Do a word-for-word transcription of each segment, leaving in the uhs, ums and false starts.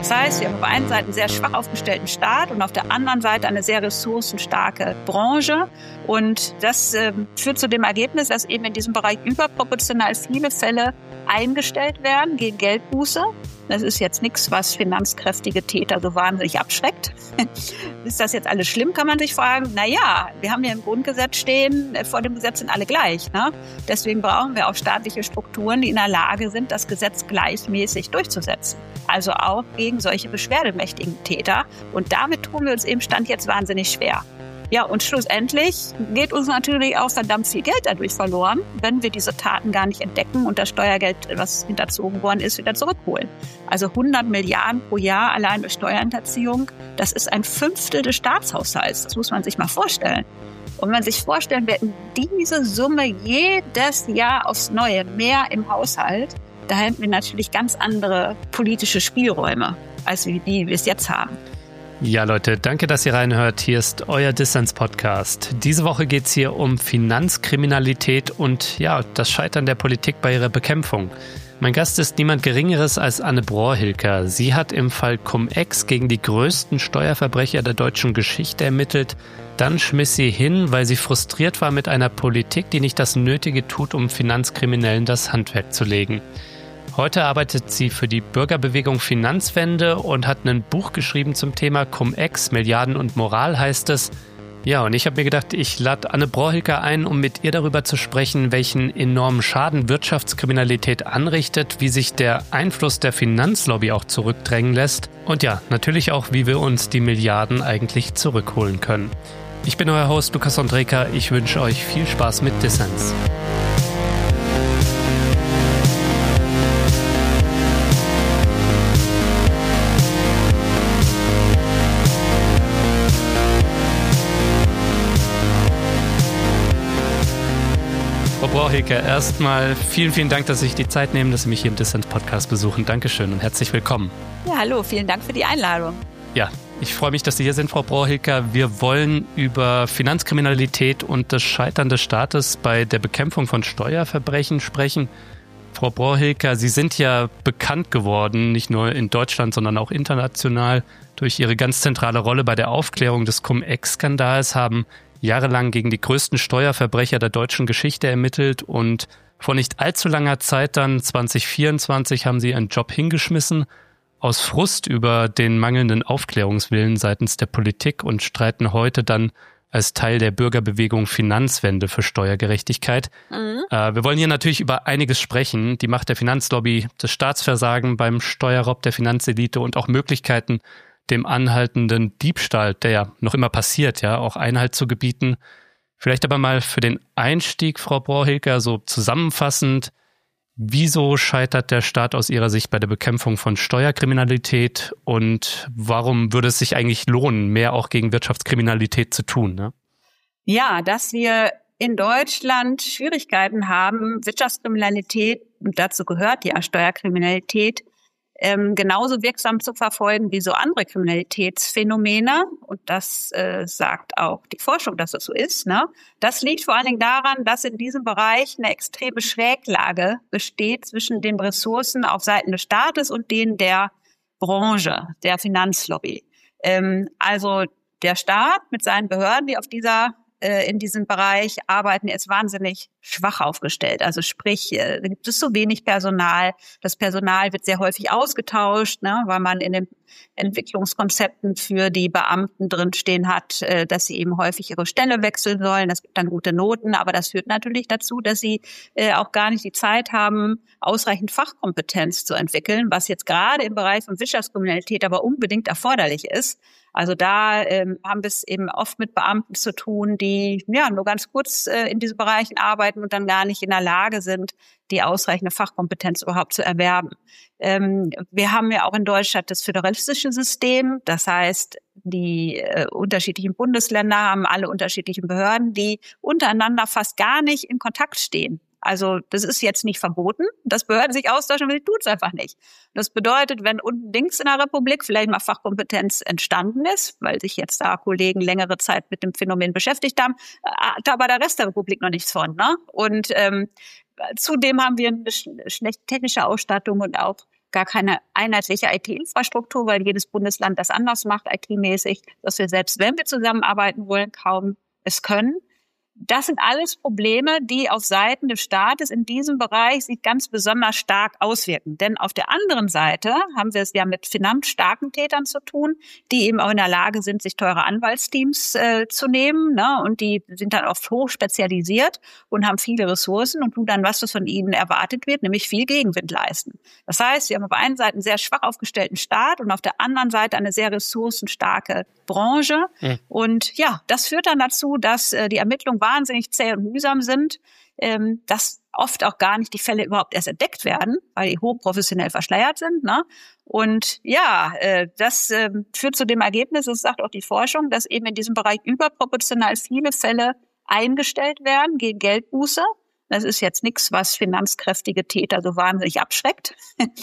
Das heißt, wir haben auf der einen Seite einen sehr schwach aufgestellten Staat und auf der anderen Seite eine sehr ressourcenstarke Branche. Und das äh, führt zu dem Ergebnis, dass eben in diesem Bereich überproportional viele Fälle eingestellt werden gegen Geldbuße. Das ist jetzt nichts, was finanzkräftige Täter so wahnsinnig abschreckt. Ist das jetzt alles schlimm, kann man sich fragen. Naja, wir haben ja im Grundgesetz stehen, vor dem Gesetz sind alle gleich. Ne? Deswegen brauchen wir auch staatliche Strukturen, die in der Lage sind, das Gesetz gleichmäßig durchzusetzen. Also auch gegen solche beschwerdemächtigen Täter. Und damit tun wir uns im Stand jetzt wahnsinnig schwer. Ja, und schlussendlich geht uns natürlich auch verdammt viel Geld dadurch verloren, wenn wir diese Taten gar nicht entdecken und das Steuergeld, was hinterzogen worden ist, wieder zurückholen. Also hundert Milliarden pro Jahr allein durch Steuerhinterziehung, das ist ein Fünftel des Staatshaushalts. Das muss man sich mal vorstellen. Und wenn man sich vorstellen, wir hätten diese Summe jedes Jahr aufs Neue mehr im Haushalt, da hätten wir natürlich ganz andere politische Spielräume, als die, die wir es jetzt haben. Ja, Leute, danke, dass ihr reinhört. Hier ist euer Dissens-Podcast. Diese Woche geht es hier um Finanzkriminalität und ja, das Scheitern der Politik bei ihrer Bekämpfung. Mein Gast ist niemand Geringeres als Anne Brohr-Hilker. Sie hat im Fall Cum-Ex gegen die größten Steuerverbrecher der deutschen Geschichte ermittelt. Dann schmiss sie hin, weil sie frustriert war mit einer Politik, die nicht das Nötige tut, um Finanzkriminellen das Handwerk zu legen. Heute arbeitet sie für die Bürgerbewegung Finanzwende und hat ein Buch geschrieben zum Thema Cum-Ex, Milliarden und Moral heißt es. Ja, und ich habe mir gedacht, ich lade Anne Brohr-Hilker ein, um mit ihr darüber zu sprechen, welchen enormen Schaden Wirtschaftskriminalität anrichtet, wie sich der Einfluss der Finanzlobby auch zurückdrängen lässt und ja, natürlich auch, wie wir uns die Milliarden eigentlich zurückholen können. Ich bin euer Host Lukas Andreka, ich wünsche euch viel Spaß mit Dissens. Frau Brohr-Hilker, erstmal vielen, vielen Dank, dass Sie sich die Zeit nehmen, dass Sie mich hier im Dissens-Podcast besuchen. Dankeschön und herzlich willkommen. Ja, hallo, vielen Dank für die Einladung. Ja, ich freue mich, dass Sie hier sind, Frau Brohr-Hilker. Wir wollen über Finanzkriminalität und das Scheitern des Staates bei der Bekämpfung von Steuerverbrechen sprechen. Frau Brohr-Hilker, Sie sind ja bekannt geworden, nicht nur in Deutschland, sondern auch international, durch Ihre ganz zentrale Rolle bei der Aufklärung des Cum-Ex-Skandals, haben jahrelang gegen die größten Steuerverbrecher der deutschen Geschichte ermittelt und vor nicht allzu langer Zeit dann, zwanzig vierundzwanzig, haben Sie einen Job hingeschmissen, aus Frust über den mangelnden Aufklärungswillen seitens der Politik und streiten heute dann als Teil der Bürgerbewegung Finanzwende für Steuergerechtigkeit. Mhm. Äh, wir wollen hier natürlich über einiges sprechen, die Macht der Finanzlobby, das Staatsversagen beim Steuerraub der Finanzelite und auch Möglichkeiten, dem anhaltenden Diebstahl, der ja noch immer passiert, ja, auch Einhalt zu gebieten. Vielleicht aber mal für den Einstieg, Frau Brohr-Hilker, so zusammenfassend, wieso scheitert der Staat aus Ihrer Sicht bei der Bekämpfung von Steuerkriminalität und warum würde es sich eigentlich lohnen, mehr auch gegen Wirtschaftskriminalität zu tun? Ne? Ja, dass wir in Deutschland Schwierigkeiten haben, Wirtschaftskriminalität, und dazu gehört ja Steuerkriminalität, Ähm, genauso wirksam zu verfolgen wie so andere Kriminalitätsphänomene. Und das äh, sagt auch die Forschung, dass das so ist. Ne? Das liegt vor allen Dingen daran, dass in diesem Bereich eine extreme Schräglage besteht zwischen den Ressourcen auf Seiten des Staates und denen der Branche, der Finanzlobby. Ähm, also der Staat mit seinen Behörden, die auf dieser in diesem Bereich arbeiten, ist wahnsinnig schwach aufgestellt. Also sprich, da gibt es so wenig Personal. Das Personal wird sehr häufig ausgetauscht, ne, weil man in den Entwicklungskonzepten für die Beamten drinstehen hat, dass sie eben häufig ihre Stelle wechseln sollen. Das gibt dann gute Noten, aber das führt natürlich dazu, dass sie auch gar nicht die Zeit haben, ausreichend Fachkompetenz zu entwickeln, was jetzt gerade im Bereich von Wirtschaftskriminalität aber unbedingt erforderlich ist. Also da ähm, haben wir es eben oft mit Beamten zu tun, die ja nur ganz kurz äh, in diesen Bereichen arbeiten und dann gar nicht in der Lage sind, die ausreichende Fachkompetenz überhaupt zu erwerben. Ähm, wir haben ja auch in Deutschland das föderalistische System. Das heißt, die äh, unterschiedlichen Bundesländer haben alle unterschiedlichen Behörden, die untereinander fast gar nicht in Kontakt stehen. Also das ist jetzt nicht verboten, dass Behörden sich austauschen, aber sie tun es einfach nicht. Das bedeutet, wenn unten links in der Republik vielleicht mal Fachkompetenz entstanden ist, weil sich jetzt da Kollegen längere Zeit mit dem Phänomen beschäftigt haben, hat aber der Rest der Republik noch nichts von. Ne? Und ähm, zudem haben wir eine schlechte technische Ausstattung und auch gar keine einheitliche I T-Infrastruktur, weil jedes Bundesland das anders macht, I T-mäßig, dass wir selbst, wenn wir zusammenarbeiten wollen, kaum es können. Das sind alles Probleme, die auf Seiten des Staates in diesem Bereich sich ganz besonders stark auswirken. Denn auf der anderen Seite haben wir es ja mit finanzstarken Tätern zu tun, die eben auch in der Lage sind, sich teure Anwaltsteams äh, zu nehmen. Ne? Und die sind dann oft hoch spezialisiert und haben viele Ressourcen und tun dann was, was von ihnen erwartet wird, nämlich viel Gegenwind leisten. Das heißt, wir haben auf der einen Seite einen sehr schwach aufgestellten Staat und auf der anderen Seite eine sehr ressourcenstarke Branche. Mhm. Und ja, das führt dann dazu, dass äh, die Ermittlungen wahnsinnig zäh und mühsam sind, ähm, dass oft auch gar nicht die Fälle überhaupt erst entdeckt werden, weil die hochprofessionell verschleiert sind. Ne? Und ja, äh, das äh, führt zu dem Ergebnis, das sagt auch die Forschung, dass eben in diesem Bereich überproportional viele Fälle eingestellt werden gegen Geldbuße. Das ist jetzt nichts, was finanzkräftige Täter so wahnsinnig abschreckt.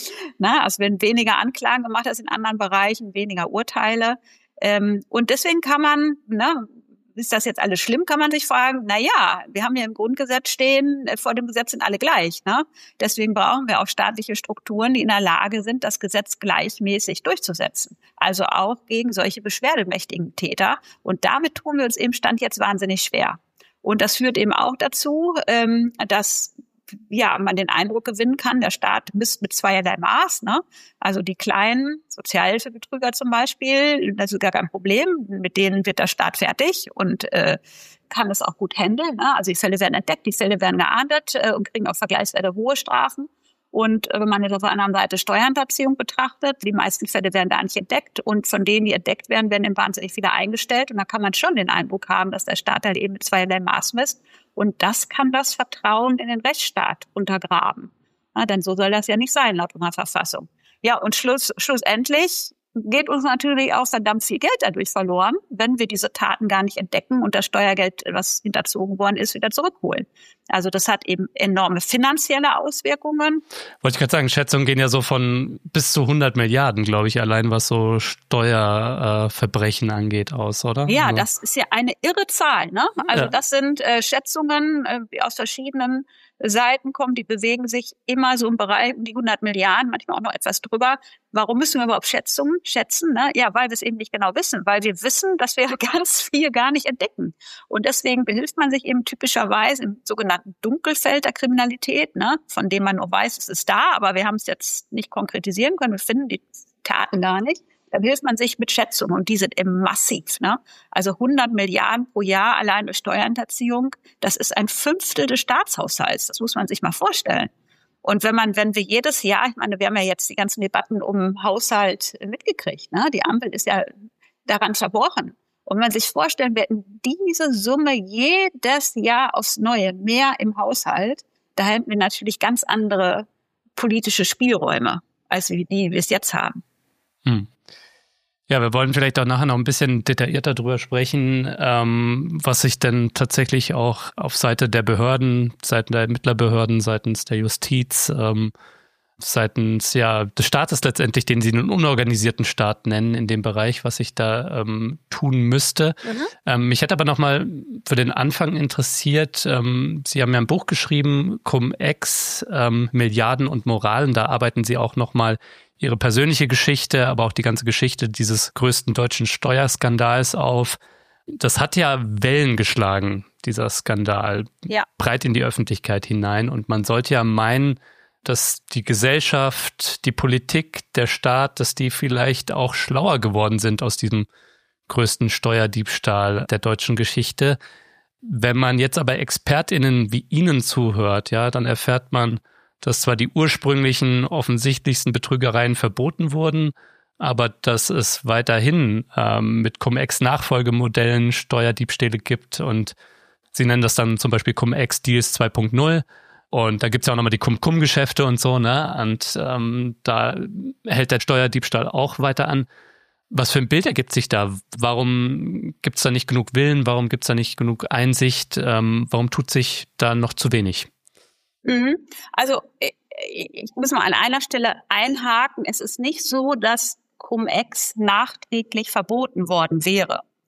Na, also wenn weniger Anklagen gemacht als in anderen Bereichen, weniger Urteile. Ähm, und deswegen kann man, ne, ist das jetzt alles schlimm, kann man sich fragen, na ja, wir haben ja im Grundgesetz stehen, vor dem Gesetz sind alle gleich, ne? Deswegen brauchen wir auch staatliche Strukturen, die in der Lage sind, das Gesetz gleichmäßig durchzusetzen. Also auch gegen solche beschwerdemächtigen Täter. Und damit tun wir uns im Stand jetzt wahnsinnig schwer. Und das führt eben auch dazu, ähm, dass ja, man den Eindruck gewinnen kann, der Staat misst mit zweierlei Maß, ne? Also die kleinen Sozialhilfebetrüger zum Beispiel, das ist gar kein Problem, mit denen wird der Staat fertig und äh, kann es auch gut handeln, ne? Also die Fälle werden entdeckt, die Fälle werden geahndet äh, und kriegen auch vergleichsweise hohe Strafen. Und wenn man jetzt auf der anderen Seite Steuerhinterziehung betrachtet, die meisten Fälle werden da nicht entdeckt und von denen, die entdeckt werden, werden eben wahnsinnig viele eingestellt. Und da kann man schon den Eindruck haben, dass der Staat halt eben mit zweierlei Maß misst. Und das kann das Vertrauen in den Rechtsstaat untergraben. Ja, denn so soll das ja nicht sein, laut unserer Verfassung. Ja, und schluss, schlussendlich geht uns natürlich auch verdammt viel Geld dadurch verloren, wenn wir diese Taten gar nicht entdecken und das Steuergeld, was hinterzogen worden ist, wieder zurückholen. Also das hat eben enorme finanzielle Auswirkungen. Wollte ich gerade sagen, Schätzungen gehen ja so von bis zu hundert Milliarden, glaube ich, allein was so Steuerverbrechen äh, angeht aus, oder? Ja, also. Das ist ja eine irre Zahl, ne? Also ja. Das sind äh, Schätzungen, äh, die aus verschiedenen Seiten kommen, die bewegen sich immer so im Bereich um die hundert Milliarden, manchmal auch noch etwas drüber. Warum müssen wir überhaupt Schätzungen schätzen? Ne? Ja, weil wir es eben nicht genau wissen, weil wir wissen, dass wir ganz viel gar nicht entdecken. Und deswegen behilft man sich eben typischerweise im sogenannten Dunkelfeld der Kriminalität, ne? Von dem man nur weiß, es ist da, aber wir haben es jetzt nicht konkretisieren können, wir finden die Taten gar nicht. Da hilft man sich mit Schätzungen und die sind eben massiv, ne? Also hundert Milliarden pro Jahr allein durch Steuerhinterziehung, das ist ein Fünftel des Staatshaushalts. Das muss man sich mal vorstellen. Und wenn man, wenn wir jedes Jahr, ich meine, wir haben ja jetzt die ganzen Debatten um Haushalt mitgekriegt, ne? Die Ampel ist ja daran zerbrochen. Und wenn man sich vorstellen, wir hätten diese Summe jedes Jahr aufs Neue mehr im Haushalt, da hätten wir natürlich ganz andere politische Spielräume, als die, die wir es jetzt haben. Hm. Ja, wir wollen vielleicht auch nachher noch ein bisschen detaillierter drüber sprechen, ähm, was sich denn tatsächlich auch auf Seite der Behörden, Seiten der Ermittlerbehörden, seitens der Justiz, ähm, seitens ja des Staates letztendlich, den sie einen unorganisierten Staat nennen, in dem Bereich, was sich da ähm, tun müsste. Mhm. Ähm, mich hätte aber noch mal für den Anfang interessiert, ähm, Sie haben ja ein Buch geschrieben, Cum-Ex, ähm, Milliarden und Moral, und da arbeiten Sie auch noch mal Ihre persönliche Geschichte, aber auch die ganze Geschichte dieses größten deutschen Steuerskandals auf. Das hat ja Wellen geschlagen, dieser Skandal, ja. breit in die Öffentlichkeit hinein. Und man sollte ja meinen, dass die Gesellschaft, die Politik, der Staat, dass die vielleicht auch schlauer geworden sind aus diesem größten Steuerdiebstahl der deutschen Geschichte. Wenn man jetzt aber ExpertInnen wie Ihnen zuhört, ja, dann erfährt man, dass zwar die ursprünglichen, offensichtlichsten Betrügereien verboten wurden, aber dass es weiterhin ähm, mit Cum-Ex-Nachfolgemodellen Steuerdiebstähle gibt, und Sie nennen das dann zum Beispiel Cum-Ex-Deals zwei Punkt null, und da gibt's ja auch nochmal die Cum-Cum-Geschäfte und so, ne? Und ähm, da hält der Steuerdiebstahl auch weiter an. Was für ein Bild ergibt sich da? Warum gibt's da nicht genug Willen? Warum gibt's da nicht genug Einsicht? Ähm, warum tut sich da noch zu wenig? Also ich muss mal an einer Stelle einhaken. Es ist nicht so, dass Cum-Ex nachträglich verboten worden wäre.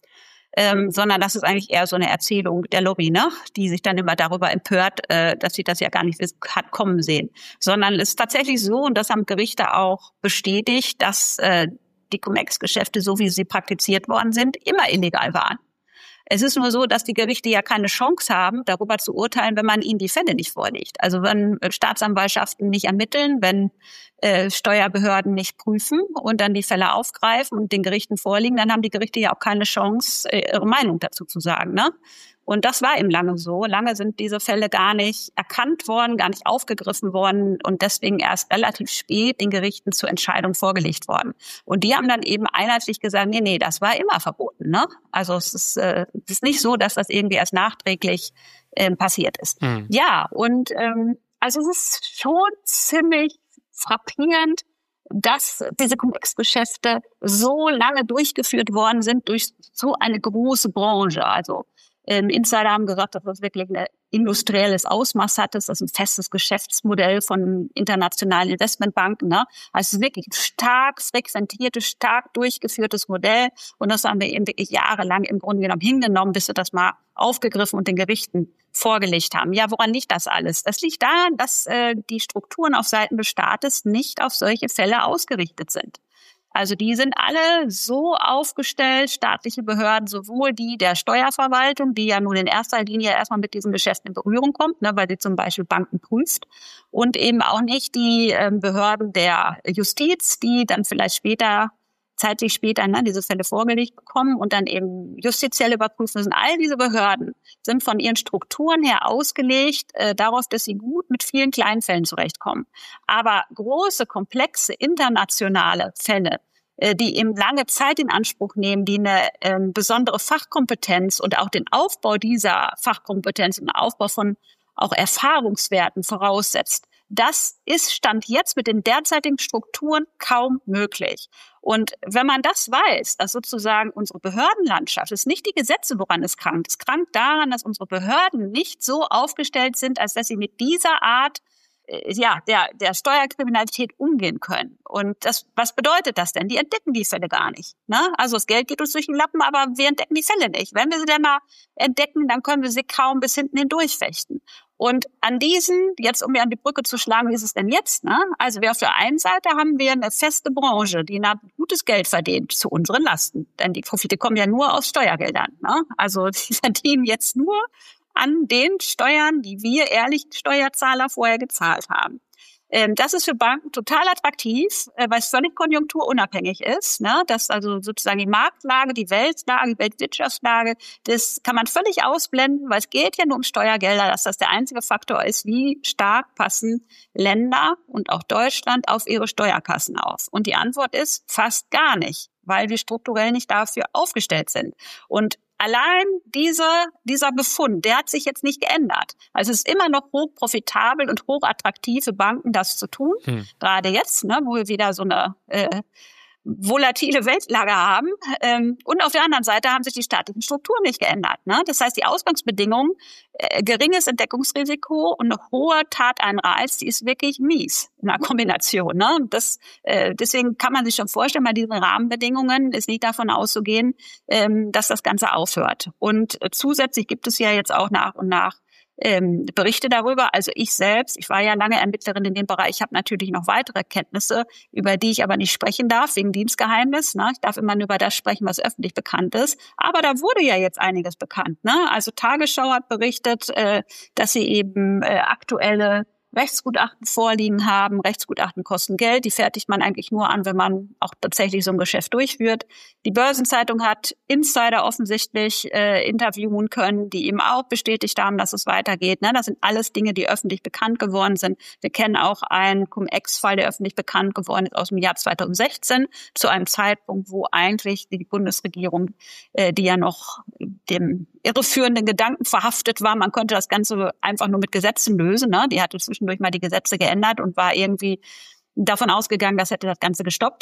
ähm, sondern das ist eigentlich eher so eine Erzählung der Lobby, ne? Die sich dann immer darüber empört, äh, dass sie das ja gar nicht hat kommen sehen. Sondern es ist tatsächlich so, und das haben Gerichte auch bestätigt, dass äh, die Cum-Ex-Geschäfte, so wie sie praktiziert worden sind, immer illegal waren. Es ist nur so, dass die Gerichte ja keine Chance haben, darüber zu urteilen, wenn man ihnen die Fälle nicht vorlegt. Also wenn Staatsanwaltschaften nicht ermitteln, wenn äh, Steuerbehörden nicht prüfen und dann die Fälle aufgreifen und den Gerichten vorlegen, dann haben die Gerichte ja auch keine Chance, äh, ihre Meinung dazu zu sagen, ne? Und das war eben lange so. Lange sind diese Fälle gar nicht erkannt worden, gar nicht aufgegriffen worden und deswegen erst relativ spät den Gerichten zur Entscheidung vorgelegt worden. Und die haben dann eben einheitlich gesagt, nee, nee, das war immer verboten, ne? Also es ist, äh, es ist nicht so, dass das irgendwie erst nachträglich ähm, passiert ist. Mhm. Ja, und ähm, also es ist schon ziemlich frappierend, dass diese Cum-Ex-Geschäfte so lange durchgeführt worden sind durch so eine große Branche. Also Ähm, Insider haben gesagt, dass das wirklich ein industrielles Ausmaß hat. Das ist ein festes Geschäftsmodell von internationalen Investmentbanken, ne? Also es ist wirklich ein stark frequentiertes, stark durchgeführtes Modell. Und das haben wir eben wirklich jahrelang im Grunde genommen hingenommen, bis wir das mal aufgegriffen und den Gerichten vorgelegt haben. Ja, woran liegt das alles? Das liegt daran, dass äh, die Strukturen auf Seiten des Staates nicht auf solche Fälle ausgerichtet sind. Also die sind alle so aufgestellt, staatliche Behörden, sowohl die der Steuerverwaltung, die ja nun in erster Linie erstmal mit diesen Geschäften in Berührung kommt, ne, weil sie zum Beispiel Banken prüft, und eben auch nicht die äh, Behörden der Justiz, die dann vielleicht später, zeitlich später, ne, diese Fälle vorgelegt bekommen und dann eben justiziell überprüfen müssen. All diese Behörden sind von ihren Strukturen her ausgelegt äh, darauf, dass sie gut mit vielen kleinen Fällen zurechtkommen. Aber große, komplexe, internationale Fälle, äh, die eben lange Zeit in Anspruch nehmen, die eine äh, besondere Fachkompetenz und auch den Aufbau dieser Fachkompetenz und den Aufbau von auch Erfahrungswerten voraussetzt, das ist Stand jetzt mit den derzeitigen Strukturen kaum möglich. Und wenn man das weiß, dass sozusagen unsere Behördenlandschaft, es ist nicht die Gesetze, woran es krankt. Es krankt daran, dass unsere Behörden nicht so aufgestellt sind, als dass sie mit dieser Art äh, ja, der, der Steuerkriminalität umgehen können. Und das, was bedeutet das denn? Die entdecken die Fälle gar nicht, ne? Also das Geld geht uns durch den Lappen, aber wir entdecken die Fälle nicht. Wenn wir sie denn mal entdecken, dann können wir sie kaum bis hinten hindurch fechten. Und an diesen, jetzt um mir an die Brücke zu schlagen, wie ist es denn jetzt, ne? Also wir auf der einen Seite haben wir eine feste Branche, die gutes Geld verdient zu unseren Lasten. Denn die Profite kommen ja nur aus Steuergeldern, ne? Also die verdienen jetzt nur an den Steuern, die wir ehrlichen Steuerzahler vorher gezahlt haben. Ähm, das ist für Banken total attraktiv, äh, weil es völlig konjunkturunabhängig ist, ne? Das also sozusagen die Marktlage, die Weltlage, die Weltwirtschaftslage, das kann man völlig ausblenden, weil es geht ja nur um Steuergelder, dass das der einzige Faktor ist, wie stark passen Länder und auch Deutschland auf ihre Steuerkassen auf. Und die Antwort ist fast gar nicht, weil wir strukturell nicht dafür aufgestellt sind. Und allein dieser, dieser Befund, der hat sich jetzt nicht geändert. Also es ist immer noch hoch profitabel und hoch attraktiv für Banken, das zu tun. Hm. Gerade jetzt, ne, wo wir wieder so eine äh, volatile Weltlage haben. Ähm, und auf der anderen Seite haben sich die staatlichen Strukturen nicht geändert, ne? Das heißt, die Ausgangsbedingungen, äh, geringes Entdeckungsrisiko und eine hohe Tateinreiz, die ist wirklich mies in der Kombination, ne? Das, äh, deswegen kann man sich schon vorstellen, bei diesen Rahmenbedingungen ist nicht davon auszugehen, ähm, dass das Ganze aufhört. Und äh, zusätzlich gibt es ja jetzt auch nach und nach Ähm, Berichte darüber. Also ich selbst, ich war ja lange Ermittlerin in dem Bereich, ich habe natürlich noch weitere Kenntnisse, über die ich aber nicht sprechen darf, wegen Dienstgeheimnis, ne? Ich darf immer nur über das sprechen, was öffentlich bekannt ist. Aber da wurde ja jetzt einiges bekannt, ne? Also Tagesschau hat berichtet, äh, dass sie eben äh, aktuelle Rechtsgutachten vorliegen haben. Rechtsgutachten kosten Geld, die fertigt man eigentlich nur an, wenn man auch tatsächlich so ein Geschäft durchführt. Die Börsenzeitung hat Insider offensichtlich äh, interviewen können, die eben auch bestätigt haben, dass es weitergeht. Ne? Das sind alles Dinge, die öffentlich bekannt geworden sind. Wir kennen auch einen Cum-Ex-Fall, der öffentlich bekannt geworden ist aus dem Jahr zweitausendsechzehn, zu einem Zeitpunkt, wo eigentlich die Bundesregierung, äh, die ja noch dem irreführenden Gedanken verhaftet war, man könnte das Ganze einfach nur mit Gesetzen lösen, ne? Die hatte zwischendurch mal die Gesetze geändert und war irgendwie davon ausgegangen, das hätte das Ganze gestoppt.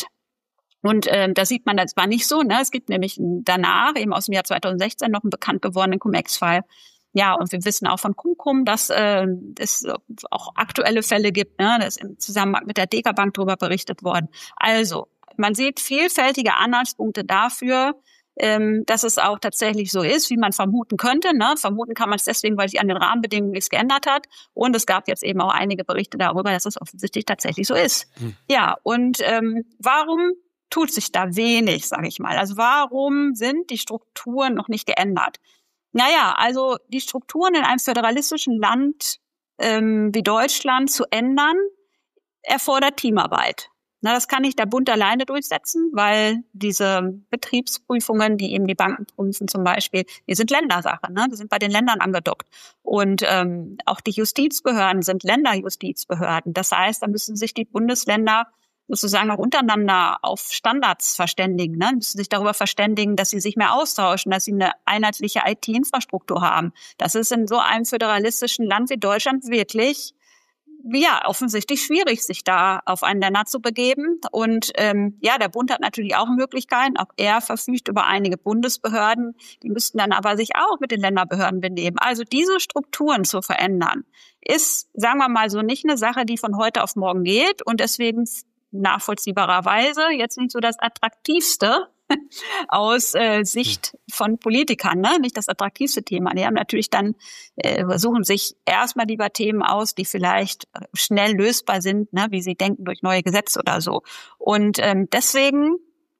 Und äh, da sieht man, das war nicht so, ne? Es gibt nämlich danach, eben aus dem Jahr zweitausendsechzehn, noch einen bekannt gewordenen Cum-Ex-Fall. Ja, und wir wissen auch von Cum-Cum, dass äh, es auch aktuelle Fälle gibt, ne? Da ist im Zusammenhang mit der Deka Bank drüber berichtet worden. Also, man sieht vielfältige Anhaltspunkte dafür, ähm, dass es auch tatsächlich so ist, wie man vermuten könnte. Ne? Vermuten kann man es deswegen, weil sich an den Rahmenbedingungen nichts geändert hat. Und es gab jetzt eben auch einige Berichte darüber, dass es offensichtlich tatsächlich so ist. Hm. Ja, und ähm, warum tut sich da wenig, sage ich mal? Also warum sind die Strukturen noch nicht geändert? Naja, also die Strukturen in einem föderalistischen Land ähm, wie Deutschland zu ändern, erfordert Teamarbeit. Na, das kann nicht der Bund alleine durchsetzen, weil diese Betriebsprüfungen, die eben die Banken prüfen zum Beispiel, die sind Ländersache, ne? Die sind bei den Ländern angedockt. Und ähm, auch die Justizbehörden sind Länderjustizbehörden. Das heißt, da müssen sich die Bundesländer sozusagen auch untereinander auf Standards verständigen, ne? Müssen sich darüber verständigen, dass sie sich mehr austauschen, dass sie eine einheitliche I T-Infrastruktur haben. Das ist in so einem föderalistischen Land wie Deutschland wirklich ja, offensichtlich schwierig, sich da auf einen Nenner zu begeben. Und ähm, ja, der Bund hat natürlich auch Möglichkeiten. Auch er verfügt über einige Bundesbehörden. Die müssten dann aber sich auch mit den Länderbehörden benehmen. Also diese Strukturen zu verändern, ist, sagen wir mal so, nicht eine Sache, die von heute auf morgen geht. Und deswegen nachvollziehbarerweise jetzt nicht so das Attraktivste aus äh, Sicht von Politikern, ne? Nicht das attraktivste Thema. Die haben natürlich dann, äh, suchen sich erstmal lieber Themen aus, die vielleicht schnell lösbar sind, ne? Wie sie denken, durch neue Gesetze oder so. Und ähm, deswegen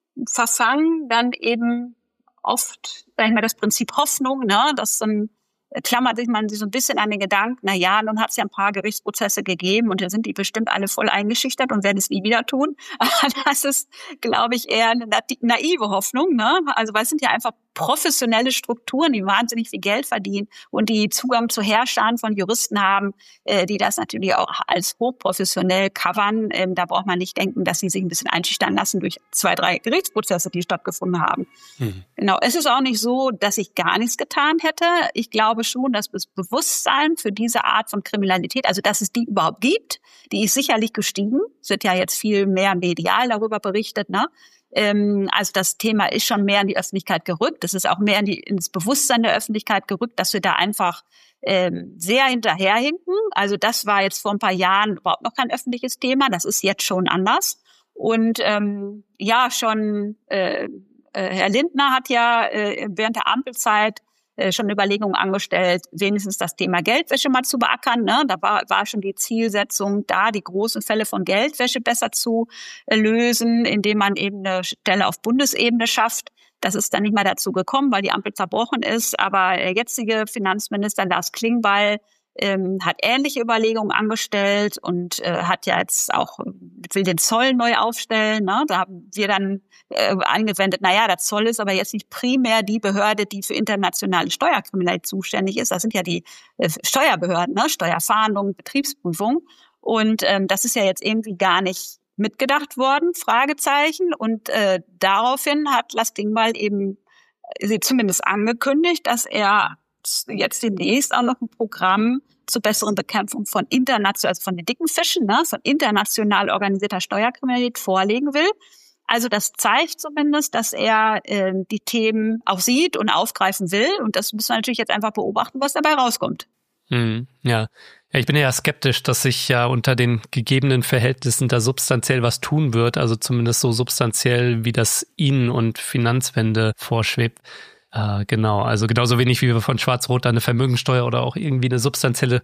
verfangen dann eben oft, sag ich mal, das Prinzip Hoffnung, ne? Das ähm, klammert sich man sich so ein bisschen an den Gedanken, na ja, nun hat es ja ein paar Gerichtsprozesse gegeben und dann sind die bestimmt alle voll eingeschüchtert und werden es nie wieder tun. Aber das ist, glaube ich, eher eine naive Hoffnung, ne? Also, weil es sind ja einfach professionelle Strukturen, die wahnsinnig viel Geld verdienen und die Zugang zu Herrschern von Juristen haben, äh, die das natürlich auch als hochprofessionell covern. Ähm, da braucht man nicht denken, dass sie sich ein bisschen einschüchtern lassen durch zwei, drei Gerichtsprozesse, die stattgefunden haben. Mhm. Genau. Es ist auch nicht so, dass ich gar nichts getan hätte. Ich glaube schon, dass das Bewusstsein für diese Art von Kriminalität, also dass es die überhaupt gibt, die ist sicherlich gestiegen. Es wird ja jetzt viel mehr medial darüber berichtet, ne? Ähm, also das Thema ist schon mehr in die Öffentlichkeit gerückt. Es ist auch mehr in die, ins Bewusstsein der Öffentlichkeit gerückt, dass wir da einfach ähm, sehr hinterherhinken. Also das war jetzt vor ein paar Jahren überhaupt noch kein öffentliches Thema. Das ist jetzt schon anders. Und ähm, ja, schon äh, äh, Herr Lindner hat ja äh, während der Ampelzeit schon Überlegungen angestellt, wenigstens das Thema Geldwäsche mal zu beackern. Ne? Da war, war schon die Zielsetzung da, die großen Fälle von Geldwäsche besser zu lösen, indem man eben eine Stelle auf Bundesebene schafft. Das ist dann nicht mal dazu gekommen, weil die Ampel zerbrochen ist. Aber der jetzige Finanzminister Lars Klingbeil ähm, hat ähnliche Überlegungen angestellt und äh, hat ja jetzt auch, will den Zoll neu aufstellen. Ne? Da haben wir dann äh, angewendet, naja, der Zoll ist aber jetzt nicht primär die Behörde, die für internationale Steuerkriminalität zuständig ist. Das sind ja die äh, Steuerbehörden, ne? Steuerfahndung, Betriebsprüfung. Und ähm, das ist ja jetzt irgendwie gar nicht mitgedacht worden, Fragezeichen. Und äh, daraufhin hat Lars Klingbeil eben äh, zumindest angekündigt, dass er jetzt demnächst auch noch ein Programm zur besseren Bekämpfung von international, also von den dicken Fischen, ne, von international organisierter Steuerkriminalität vorlegen will. Also das zeigt zumindest, dass er äh, die Themen auch sieht und aufgreifen will. Und das müssen wir natürlich jetzt einfach beobachten, was dabei rauskommt. Hm, ja. Ja, ich bin ja skeptisch, dass sich ja unter den gegebenen Verhältnissen da substanziell was tun wird. Also zumindest so substanziell, wie das Ihnen und Finanzwende vorschwebt. Äh, genau, also genauso wenig wie wir von Schwarz-Rot eine Vermögensteuer oder auch irgendwie eine substanzielle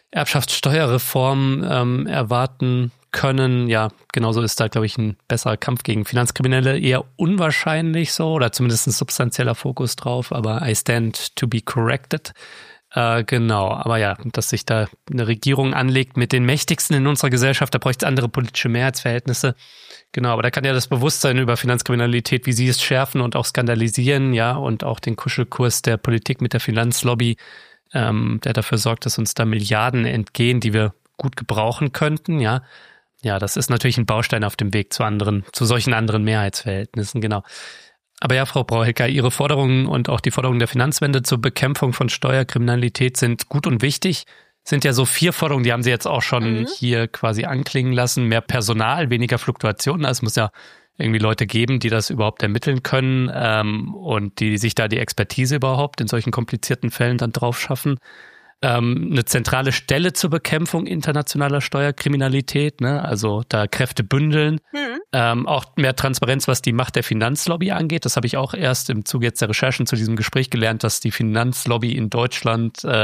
Erbschaftssteuerreform ähm, erwarten können. Ja, genauso ist da, glaube ich, ein besserer Kampf gegen Finanzkriminelle eher unwahrscheinlich so oder zumindest ein substanzieller Fokus drauf, aber I stand to be corrected. Äh, genau, aber ja, dass sich da eine Regierung anlegt mit den Mächtigsten in unserer Gesellschaft, da bräuchte es andere politische Mehrheitsverhältnisse. Genau, aber da kann ja das Bewusstsein über Finanzkriminalität, wie sie es schärfen und auch skandalisieren, ja, und auch den Kuschelkurs der Politik mit der Finanzlobby, ähm, der dafür sorgt, dass uns da Milliarden entgehen, die wir gut gebrauchen könnten, ja. Ja, das ist natürlich ein Baustein auf dem Weg zu anderen, zu solchen anderen Mehrheitsverhältnissen, genau. Aber ja, Frau Brauhilker, Ihre Forderungen und auch die Forderungen der Finanzwende zur Bekämpfung von Steuerkriminalität sind gut und wichtig. Sind ja so vier Forderungen, die haben Sie jetzt auch schon mhm. hier quasi anklingen lassen. Mehr Personal, weniger Fluktuationen. Also es muss ja irgendwie Leute geben, die das überhaupt ermitteln können ähm, und die sich da die Expertise überhaupt in solchen komplizierten Fällen dann drauf schaffen. ähm, eine zentrale Stelle zur Bekämpfung internationaler Steuerkriminalität, ne? Also da Kräfte bündeln. Mhm. Ähm, auch mehr Transparenz, was die Macht der Finanzlobby angeht. Das habe ich auch erst im Zuge jetzt der Recherchen zu diesem Gespräch gelernt, dass die Finanzlobby in Deutschland äh,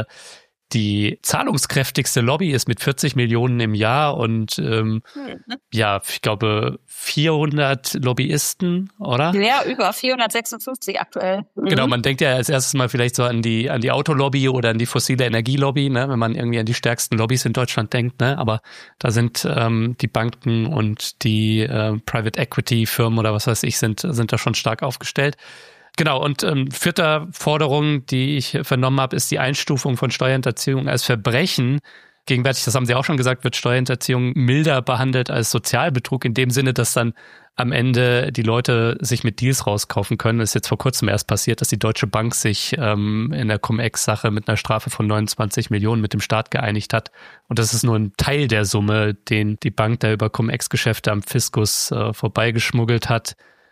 die zahlungskräftigste Lobby ist mit vierzig Millionen im Jahr und ähm, hm. ja, ich glaube vierhundert Lobbyisten, oder? Ja, über vierhundertsechsundfünfzig aktuell. Mhm. Genau, man denkt ja als erstes mal vielleicht so an die an die Autolobby oder an die fossile Energielobby, ne, wenn man irgendwie an die stärksten Lobbys in Deutschland denkt, ne, aber da sind ähm, die Banken und die äh, Private Equity Firmen oder was weiß ich sind sind da schon stark aufgestellt. Genau, und ähm, vierte Forderung, die ich vernommen habe, ist die Einstufung von Steuerhinterziehung als Verbrechen. Gegenwärtig, das haben Sie auch schon gesagt, wird Steuerhinterziehung milder behandelt als Sozialbetrug, in dem Sinne, dass dann am Ende die Leute sich mit Deals rauskaufen können. Das ist jetzt vor kurzem erst passiert, dass die Deutsche Bank sich ähm, in der Cum-Ex-Sache mit einer Strafe von neunundzwanzig Millionen mit dem Staat geeinigt hat. Und das ist nur ein Teil der Summe, den die Bank da über Cum-Ex-Geschäfte am Fiskus äh, vorbeigeschmuggelt hat.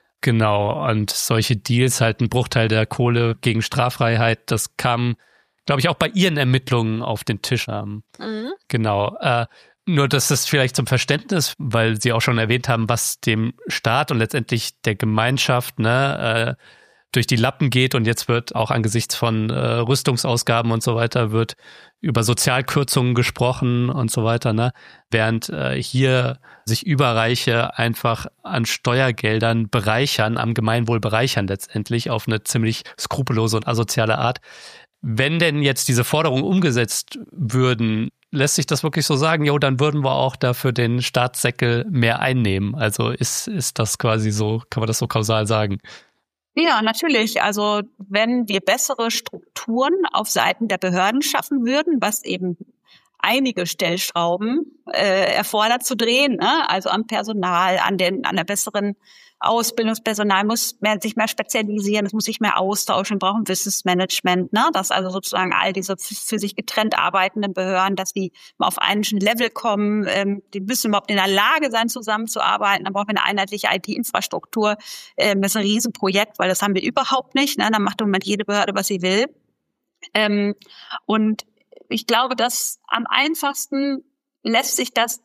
Genau, und solche Deals, halt ein Bruchteil der Kohle gegen Straffreiheit, das kam, glaube ich, auch bei Ihren Ermittlungen auf den Tisch. Ähm, mhm. Genau, äh, nur das ist vielleicht zum Verständnis, weil Sie auch schon erwähnt haben, was dem Staat und letztendlich der Gemeinschaft ne, äh, durch die Lappen geht, und jetzt wird auch angesichts von äh, Rüstungsausgaben und so weiter wird über Sozialkürzungen gesprochen und so weiter, ne? Während äh, hier sich Überreiche einfach an Steuergeldern bereichern, am Gemeinwohl bereichern letztendlich auf eine ziemlich skrupellose und asoziale Art. Wenn denn jetzt diese Forderungen umgesetzt würden, lässt sich das wirklich so sagen, jo, dann würden wir auch dafür den Staatssäckel mehr einnehmen. Also ist ist das quasi so, kann man das so kausal sagen? Ja, natürlich. Also wenn wir bessere Strukturen auf Seiten der Behörden schaffen würden, was eben einige Stellschrauben äh, erfordert zu drehen, ne? Also am Personal, an den an der besseren Ausbildungspersonal muss mehr, sich mehr spezialisieren, es muss sich mehr austauschen, brauchen Wissensmanagement, ne? Dass also sozusagen all diese für sich getrennt arbeitenden Behörden, dass die mal auf einen Level kommen, ähm, die müssen überhaupt in der Lage sein, zusammenzuarbeiten. Dann brauchen wir eine einheitliche I T-Infrastruktur. Ähm, das ist ein Riesenprojekt, weil das haben wir überhaupt nicht, ne? Dann macht im Moment jede Behörde, was sie will. Ähm, und ich glaube, dass am einfachsten lässt sich das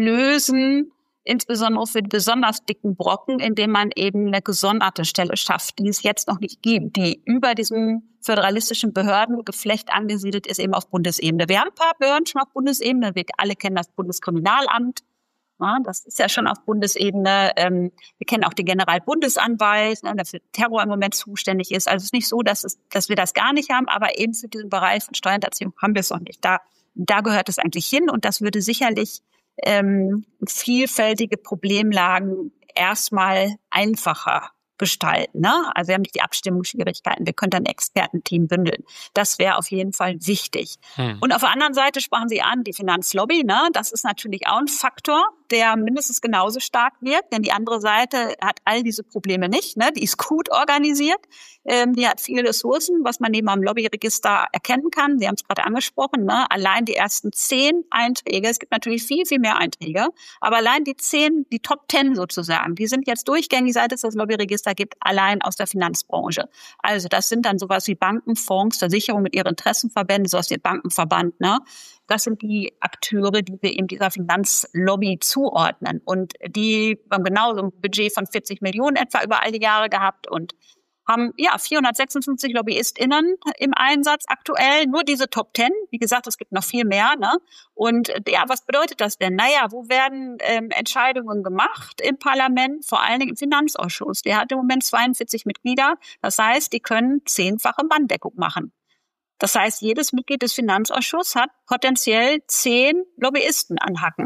lösen, insbesondere für die besonders dicken Brocken, indem man eben eine gesonderte Stelle schafft, die es jetzt noch nicht gibt, die über diesem föderalistischen Behördengeflecht angesiedelt ist, eben auf Bundesebene. Wir haben ein paar Behörden schon auf Bundesebene. Wir alle kennen das Bundeskriminalamt. Ja, das ist ja schon auf Bundesebene. Ähm, wir kennen auch den Generalbundesanwalt, ne, der für Terror im Moment zuständig ist. Also es ist nicht so, dass, es, dass wir das gar nicht haben, aber eben für diesen Bereich von Steuerhinterziehung haben wir es noch nicht. Da, da gehört es eigentlich hin, und das würde sicherlich ähm, vielfältige Problemlagen erstmal einfacher gestalten, ne? Also wir haben nicht die Abstimmungsschwierigkeiten, wir können dann ein Expertenteam bündeln. Das wäre auf jeden Fall wichtig. Hm. Und auf der anderen Seite sprachen Sie an, die Finanzlobby, ne? Das ist natürlich auch ein Faktor, der mindestens genauso stark wirkt, denn die andere Seite hat all diese Probleme nicht, ne? Die ist gut organisiert, ähm, die hat viele Ressourcen, was man neben einem Lobbyregister erkennen kann. Sie haben es gerade angesprochen, ne? Allein die ersten zehn Einträge, es gibt natürlich viel, viel mehr Einträge, aber allein die zehn, die Top Ten sozusagen, die sind jetzt durchgängig, seit es das Lobbyregister gibt, allein aus der Finanzbranche. Also das sind dann sowas wie Banken, Fonds, Versicherungen mit ihren Interessenverbänden, sowas wie der Bankenverband, ne? Das sind die Akteure, die wir eben dieser Finanzlobby zuordnen. Und die haben genau so ein Budget von vierzig Millionen etwa über all die Jahre gehabt und haben ja vierhundertsechsundfünfzig LobbyistInnen im Einsatz aktuell, nur diese Top Ten. Wie gesagt, es gibt noch viel mehr, ne? Und ja, was bedeutet das denn? Naja, wo werden ähm, Entscheidungen gemacht im Parlament, vor allen Dingen im Finanzausschuss? Der hat im Moment zweiundvierzig Mitglieder. Das heißt, die können zehnfache Manndeckung machen. Das heißt, jedes Mitglied des Finanzausschusses hat potenziell zehn Lobbyisten anhacken.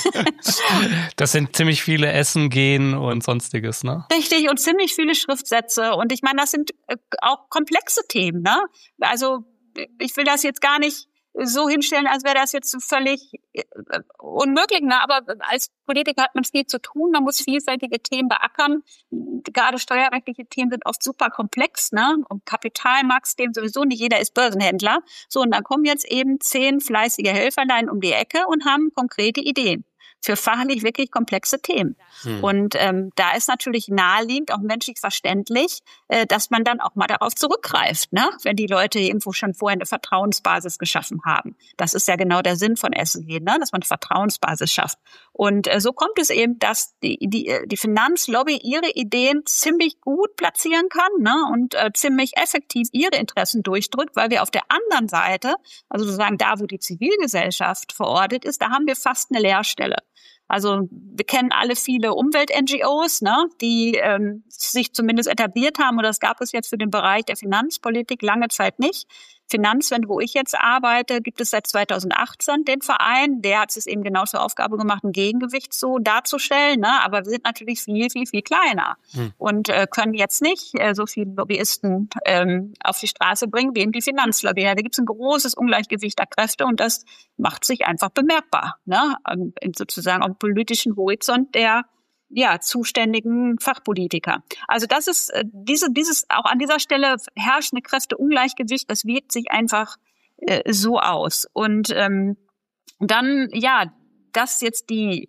Das sind ziemlich viele Essen gehen und Sonstiges, ne? Richtig, und ziemlich viele Schriftsätze. Und ich meine, das sind auch komplexe Themen, ne? Also ich will das jetzt gar nicht so hinstellen, als wäre das jetzt so völlig unmöglich, ne? Aber als Politiker hat man viel zu tun, man muss vielfältige Themen beackern. Gerade steuerrechtliche Themen sind oft super komplex, ne? Und Kapitalmarktthemen sowieso, nicht jeder ist Börsenhändler. So, und dann kommen jetzt eben zehn fleißige Helferlein um die Ecke und haben konkrete Ideen. für fachlich wirklich komplexe Themen. Hm. Und ähm, da ist natürlich naheliegend, auch menschlich verständlich, äh, dass man dann auch mal darauf zurückgreift, ne? Wenn die Leute irgendwo schon vorher eine Vertrauensbasis geschaffen haben. Das ist ja genau der Sinn von S und G, ne? Dass man eine Vertrauensbasis schafft. Und äh, so kommt es eben, dass die, die, die Finanzlobby ihre Ideen ziemlich gut platzieren kann, ne? Und äh, ziemlich effektiv ihre Interessen durchdrückt, weil wir auf der anderen Seite, also sozusagen da, wo die Zivilgesellschaft verortet ist, da haben wir fast eine Leerstelle. Also wir kennen alle viele Umwelt-N G Os, ne, die ähm, sich zumindest etabliert haben, oder das gab es jetzt für den Bereich der Finanzpolitik lange Zeit nicht. Finanzwende, wo ich jetzt arbeite, gibt es seit zweitausendachtzehn den Verein. Der hat es eben genau zur Aufgabe gemacht, ein Gegengewicht so darzustellen. Ne? Aber wir sind natürlich viel, viel, viel kleiner hm. und äh, können jetzt nicht äh, so viele Lobbyisten ähm, auf die Straße bringen wie eben die Finanzlobby. Ja, da gibt es ein großes Ungleichgewicht der Kräfte und das macht sich einfach bemerkbar, ne? Sozusagen am politischen Horizont der ja, zuständigen Fachpolitiker. Also das ist äh, diese dieses auch an dieser Stelle herrschende Kräfteungleichgewicht, das wirkt sich einfach äh, so aus. Und ähm, dann ja, dass jetzt die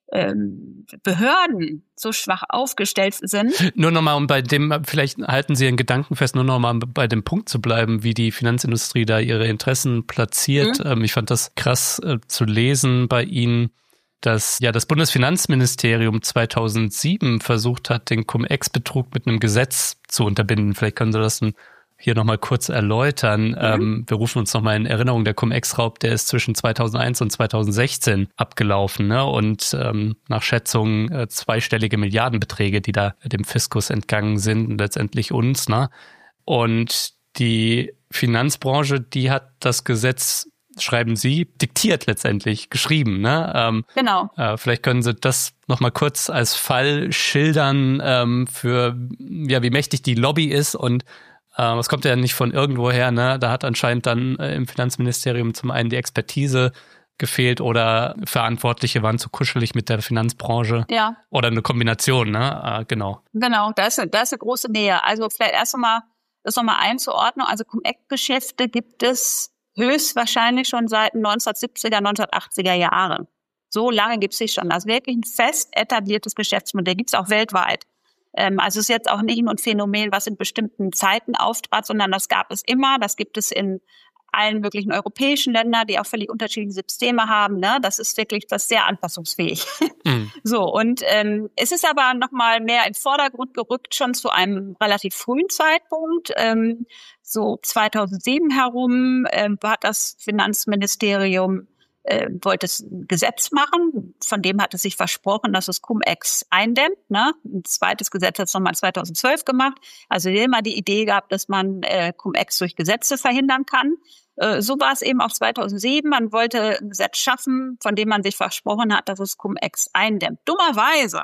ähm, Behörden so schwach aufgestellt sind. Nur nochmal, um bei dem, vielleicht halten Sie Ihren Gedanken fest, nur nochmal bei dem Punkt zu bleiben, wie die Finanzindustrie da ihre Interessen platziert. Mhm. Ähm, ich fand das krass äh, zu lesen bei Ihnen, dass ja das Bundesfinanzministerium zweitausendsieben versucht hat, den Cum-Ex-Betrug mit einem Gesetz zu unterbinden. Vielleicht können Sie das hier nochmal kurz erläutern. Mhm. Ähm, wir rufen uns nochmal in Erinnerung, der Cum-Ex-Raub, der ist zwischen zweitausendeins und zweitausendsechzehn abgelaufen, ne? Und ähm, nach Schätzungen äh, zweistellige Milliardenbeträge, die da dem Fiskus entgangen sind und letztendlich uns, ne? Und die Finanzbranche, die hat das Gesetz, schreiben Sie, diktiert letztendlich, geschrieben, ne? Ähm, genau. Äh, vielleicht können Sie das nochmal kurz als Fall schildern, ähm, für, ja, wie mächtig die Lobby ist und äh, es kommt ja nicht von irgendwoher, ne? Da hat anscheinend dann äh, im Finanzministerium zum einen die Expertise gefehlt oder Verantwortliche waren zu kuschelig mit der Finanzbranche. Ja. Oder eine Kombination, ne? Äh, genau. Genau, da ist, da ist eine große Nähe. Also vielleicht erst einmal, das nochmal einzuordnen. Also Cum-Ex-Geschäfte gibt es höchstwahrscheinlich schon seit den neunzehnhundertsiebziger, neunzehnhundertachtziger Jahren. So lange gibt es sie schon. Das ist wirklich ein fest etabliertes Geschäftsmodell. Gibt es auch weltweit. Ähm, also es ist jetzt auch nicht nur ein Phänomen, was in bestimmten Zeiten auftrat, sondern das gab es immer. Das gibt es in allen möglichen europäischen Ländern, die auch völlig unterschiedliche Systeme haben. Ne? Das ist wirklich das ist sehr anpassungsfähig. Mhm. So, und ähm, es ist aber nochmal mehr in den Vordergrund gerückt, schon zu einem relativ frühen Zeitpunkt. Ähm, so zweitausendsieben herum ähm, hat das Finanzministerium äh, wollte es ein Gesetz machen, von dem hat es sich versprochen, dass es Cum-Ex eindämmt. Ne? Ein zweites Gesetz hat es nochmal zweitausendzwölf gemacht. Also immer die Idee gehabt, dass man äh, Cum-Ex durch Gesetze verhindern kann. Äh, so war es eben auch zweitausendsieben. Man wollte ein Gesetz schaffen, von dem man sich versprochen hat, dass es Cum-Ex eindämmt. Dummerweise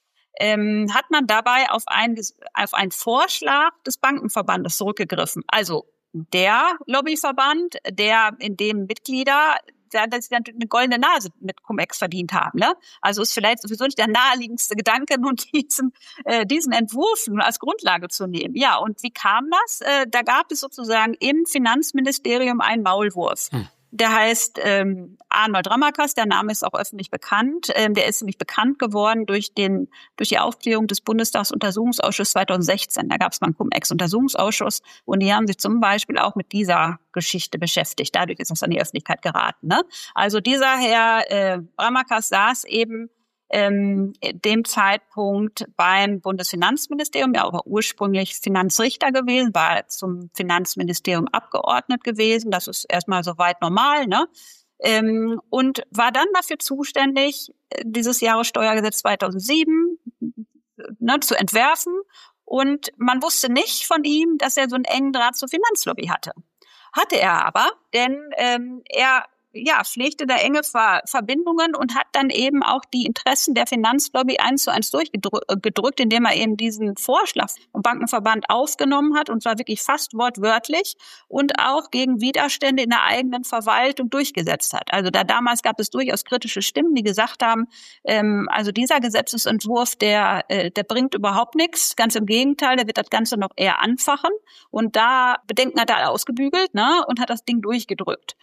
ähm, hat man dabei auf einen, auf einen Vorschlag des Bankenverbandes zurückgegriffen. Also der Lobbyverband, der in dem Mitglieder dass sie dann eine goldene Nase mit Cum-Ex verdient haben. Ne? Also ist vielleicht sowieso nicht der naheliegendste Gedanke, nun diesen, äh, diesen Entwurf nun als Grundlage zu nehmen. Ja, und wie kam das? Äh, da gab es sozusagen im Finanzministerium einen Maulwurf. Hm. Der heißt ähm, Arnold Ramakas, der Name ist auch öffentlich bekannt. Ähm, der ist nämlich bekannt geworden durch den durch die Aufklärung des Bundestagsuntersuchungsausschusses zweitausendsechzehn. Da gab es mal einen Cum-Ex-Untersuchungsausschuss und die haben sich zum Beispiel auch mit dieser Geschichte beschäftigt. Dadurch ist das an die Öffentlichkeit geraten. Ne? Also dieser Herr äh, Ramakas saß eben ähm, dem Zeitpunkt beim Bundesfinanzministerium, der war ursprünglich Finanzrichter gewesen, war zum Finanzministerium abgeordnet gewesen. Das ist erstmal soweit normal, ne? Ähm, und war dann dafür zuständig, dieses Jahressteuergesetz zweitausendsieben ne, zu entwerfen. Und man wusste nicht von ihm, dass er so einen engen Draht zur Finanzlobby hatte. Hatte er aber, denn ähm, er ja, pflegte da enge Ver- Verbindungen und hat dann eben auch die Interessen der Finanzlobby eins zu eins durchgedrückt, indem er eben diesen Vorschlag vom Bankenverband aufgenommen hat, und zwar wirklich fast wortwörtlich, und auch gegen Widerstände in der eigenen Verwaltung durchgesetzt hat. Also da damals gab es durchaus kritische Stimmen, die gesagt haben, ähm, also dieser Gesetzesentwurf, der, äh, der bringt überhaupt nichts, ganz im Gegenteil, der wird das Ganze noch eher anfachen. Und da Bedenken hat er ausgebügelt, ne, und hat das Ding durchgedrückt.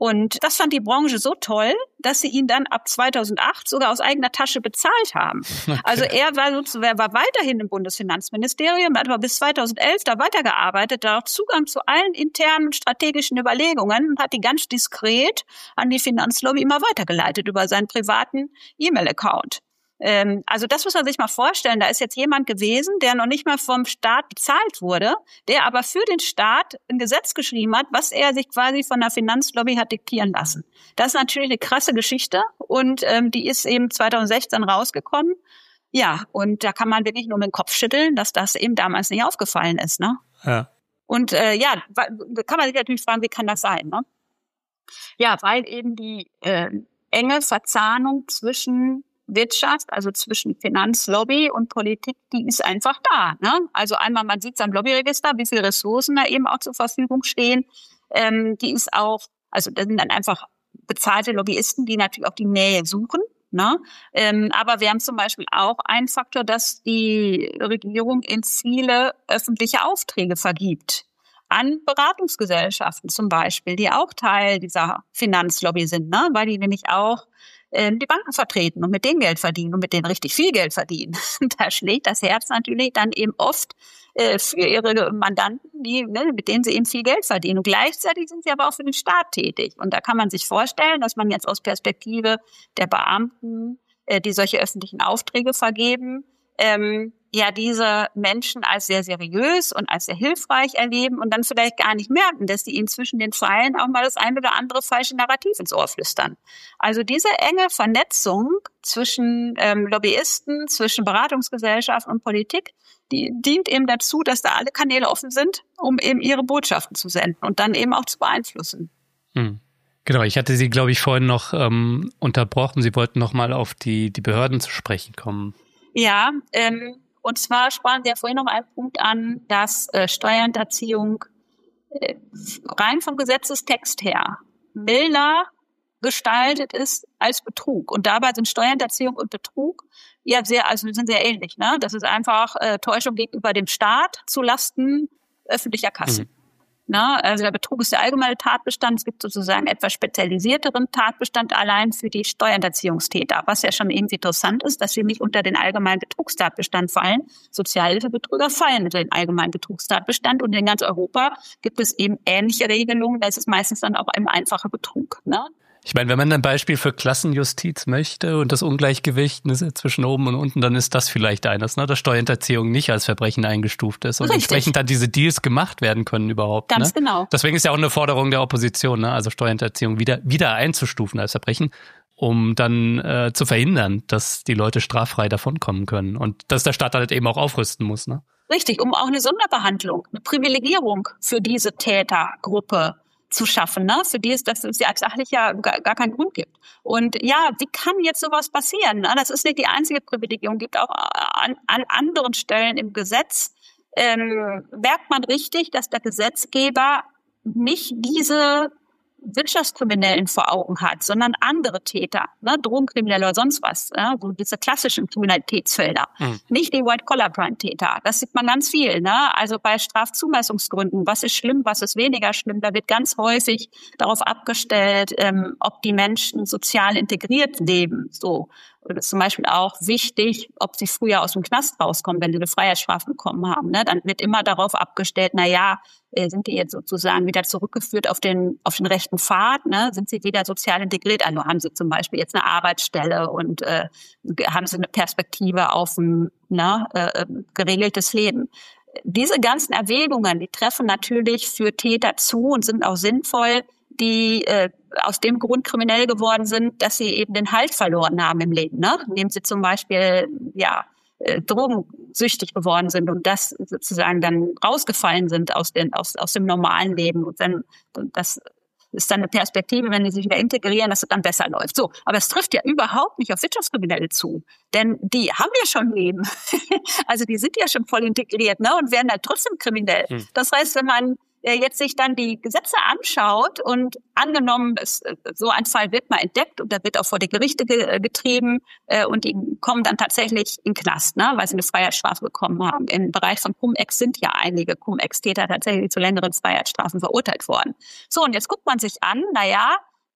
Und das fand die Branche so toll, dass sie ihn dann ab zweitausendacht sogar aus eigener Tasche bezahlt haben. Okay. Also er war sozusagen, war weiterhin im Bundesfinanzministerium, hat aber bis zweitausendelf da weitergearbeitet, da auch Zugang zu allen internen strategischen Überlegungen und hat die ganz diskret an die Finanzlobby immer weitergeleitet über seinen privaten E-Mail-Account. Also das muss man sich mal vorstellen. Da ist jetzt jemand gewesen, der noch nicht mal vom Staat bezahlt wurde, der aber für den Staat ein Gesetz geschrieben hat, was er sich quasi von der Finanzlobby hat diktieren lassen. Das ist natürlich eine krasse Geschichte und ähm, die ist eben zweitausendsechzehn rausgekommen. Ja, und da kann man wirklich nur mit dem Kopf schütteln, dass das eben damals nicht aufgefallen ist, ne? Ja. Und äh, ja, da kann man sich natürlich fragen, wie kann das sein, ne? Ja, weil eben die äh, enge Verzahnung zwischen Wirtschaft, also zwischen Finanzlobby und Politik, die ist einfach da, ne? Also einmal, man sieht es am Lobbyregister, wie viele Ressourcen da eben auch zur Verfügung stehen. Ähm, die ist auch, also das sind dann einfach bezahlte Lobbyisten, die natürlich auch die Nähe suchen, ne? Ähm, aber wir haben zum Beispiel auch einen Faktor, dass die Regierung in viele öffentliche Aufträge vergibt. An Beratungsgesellschaften zum Beispiel, die auch Teil dieser Finanzlobby sind, ne? Weil die nämlich auch die Banken vertreten und mit denen Geld verdienen und mit denen richtig viel Geld verdienen. Da schlägt das Herz natürlich dann eben oft äh, für ihre Mandanten, die, ne, mit denen sie eben viel Geld verdienen. Und gleichzeitig sind sie aber auch für den Staat tätig. Und da kann man sich vorstellen, dass man jetzt aus Perspektive der Beamten, äh, die solche öffentlichen Aufträge vergeben, ähm, ja diese Menschen als sehr seriös und als sehr hilfreich erleben und dann vielleicht gar nicht merken, dass die ihnen zwischen den Zeilen auch mal das ein oder andere falsche Narrativ ins Ohr flüstern. Also diese enge Vernetzung zwischen ähm, Lobbyisten, zwischen Beratungsgesellschaft und Politik, die dient eben dazu, dass da alle Kanäle offen sind, um eben ihre Botschaften zu senden und dann eben auch zu beeinflussen. Hm. Genau, ich hatte Sie, glaube ich, vorhin noch ähm, unterbrochen. Sie wollten noch mal auf die, die Behörden zu sprechen kommen. Ja, ähm, und zwar sprachen Sie ja vorhin noch einen Punkt an, dass äh, Steuerhinterziehung äh, rein vom Gesetzestext her milder gestaltet ist als Betrug. Und dabei sind Steuerhinterziehung und Betrug ja sehr, also sind sehr ähnlich, ne? Das ist einfach äh, Täuschung gegenüber dem Staat zu Lasten öffentlicher Kassen. Mhm. Na, also der Betrug ist der allgemeine Tatbestand. Es gibt sozusagen etwas spezialisierteren Tatbestand allein für die Steuerhinterziehungstäter. Was ja schon irgendwie interessant ist, dass wir nicht unter den allgemeinen Betrugstatbestand fallen. Sozialhilfebetrüger fallen unter den allgemeinen Betrugstatbestand. Und in ganz Europa gibt es eben ähnliche Regelungen. Da ist es meistens dann auch ein einfacher Betrug, ne? Ich meine, wenn man ein Beispiel für Klassenjustiz möchte und das Ungleichgewicht zwischen oben und unten, dann ist das vielleicht eines, ne, dass Steuerhinterziehung nicht als Verbrechen eingestuft ist und Richtig. Entsprechend dann diese Deals gemacht werden können überhaupt. Ganz ne? genau. Deswegen ist ja auch eine Forderung der Opposition, ne, also Steuerhinterziehung wieder wieder einzustufen als Verbrechen, um dann äh, zu verhindern, dass die Leute straffrei davonkommen können und dass der Staat halt eben auch aufrüsten muss, ne? Richtig, um auch eine Sonderbehandlung, eine Privilegierung für diese Tätergruppe zu schaffen, ne? Für die es, dass es ja sachlich ja gar, gar keinen Grund gibt. Und ja, wie kann jetzt sowas passieren? Ne? Das ist nicht die einzige Privilegierung, gibt auch an, an anderen Stellen im Gesetz, ähm, merkt man richtig, dass der Gesetzgeber nicht diese Wirtschaftskriminellen vor Augen hat, sondern andere Täter, ne, Drogenkriminelle oder sonst was, ne, so diese klassischen Kriminalitätsfelder, mhm. nicht die White-Collar-Crime-Täter. Das sieht man ganz viel, ne? Also bei Strafzumessungsgründen, was ist schlimm, was ist weniger schlimm, da wird ganz häufig darauf abgestellt, ähm, ob die Menschen sozial integriert leben, so. Und das ist zum Beispiel auch wichtig, ob sie früher aus dem Knast rauskommen, wenn sie eine Freiheitsstrafe bekommen haben. Ne? Dann wird immer darauf abgestellt, na ja, sind die jetzt sozusagen wieder zurückgeführt auf den auf den rechten Pfad? Ne? Sind sie wieder sozial integriert? Also haben sie zum Beispiel jetzt eine Arbeitsstelle und äh, haben sie eine Perspektive auf ein ne, äh, geregeltes Leben? Diese ganzen Erwägungen, die treffen natürlich für Täter zu und sind auch sinnvoll, die äh, aus dem Grund kriminell geworden sind, dass sie eben den Halt verloren haben im Leben, ne? Indem sie zum Beispiel ja äh, drogensüchtig geworden sind und das sozusagen dann rausgefallen sind aus den aus aus dem normalen Leben und dann und das ist dann eine Perspektive, wenn die sich wieder integrieren, dass es dann besser läuft. So, aber es trifft ja überhaupt nicht auf Wirtschaftskriminelle zu, denn die haben ja schon Leben. Also die sind ja schon voll integriert, ne, und werden dann trotzdem kriminell. Hm. Das heißt, wenn man jetzt sich dann die Gesetze anschaut und angenommen, es, so ein Fall wird mal entdeckt und da wird auch vor die Gerichte ge- getrieben äh, und die kommen dann tatsächlich in den Knast, ne, weil sie eine Freiheitsstrafe bekommen haben. Im Bereich von Cum-Ex sind ja einige Cum-Ex-Täter tatsächlich zu längeren Freiheitsstrafen verurteilt worden. So, und jetzt guckt man sich an, na ja,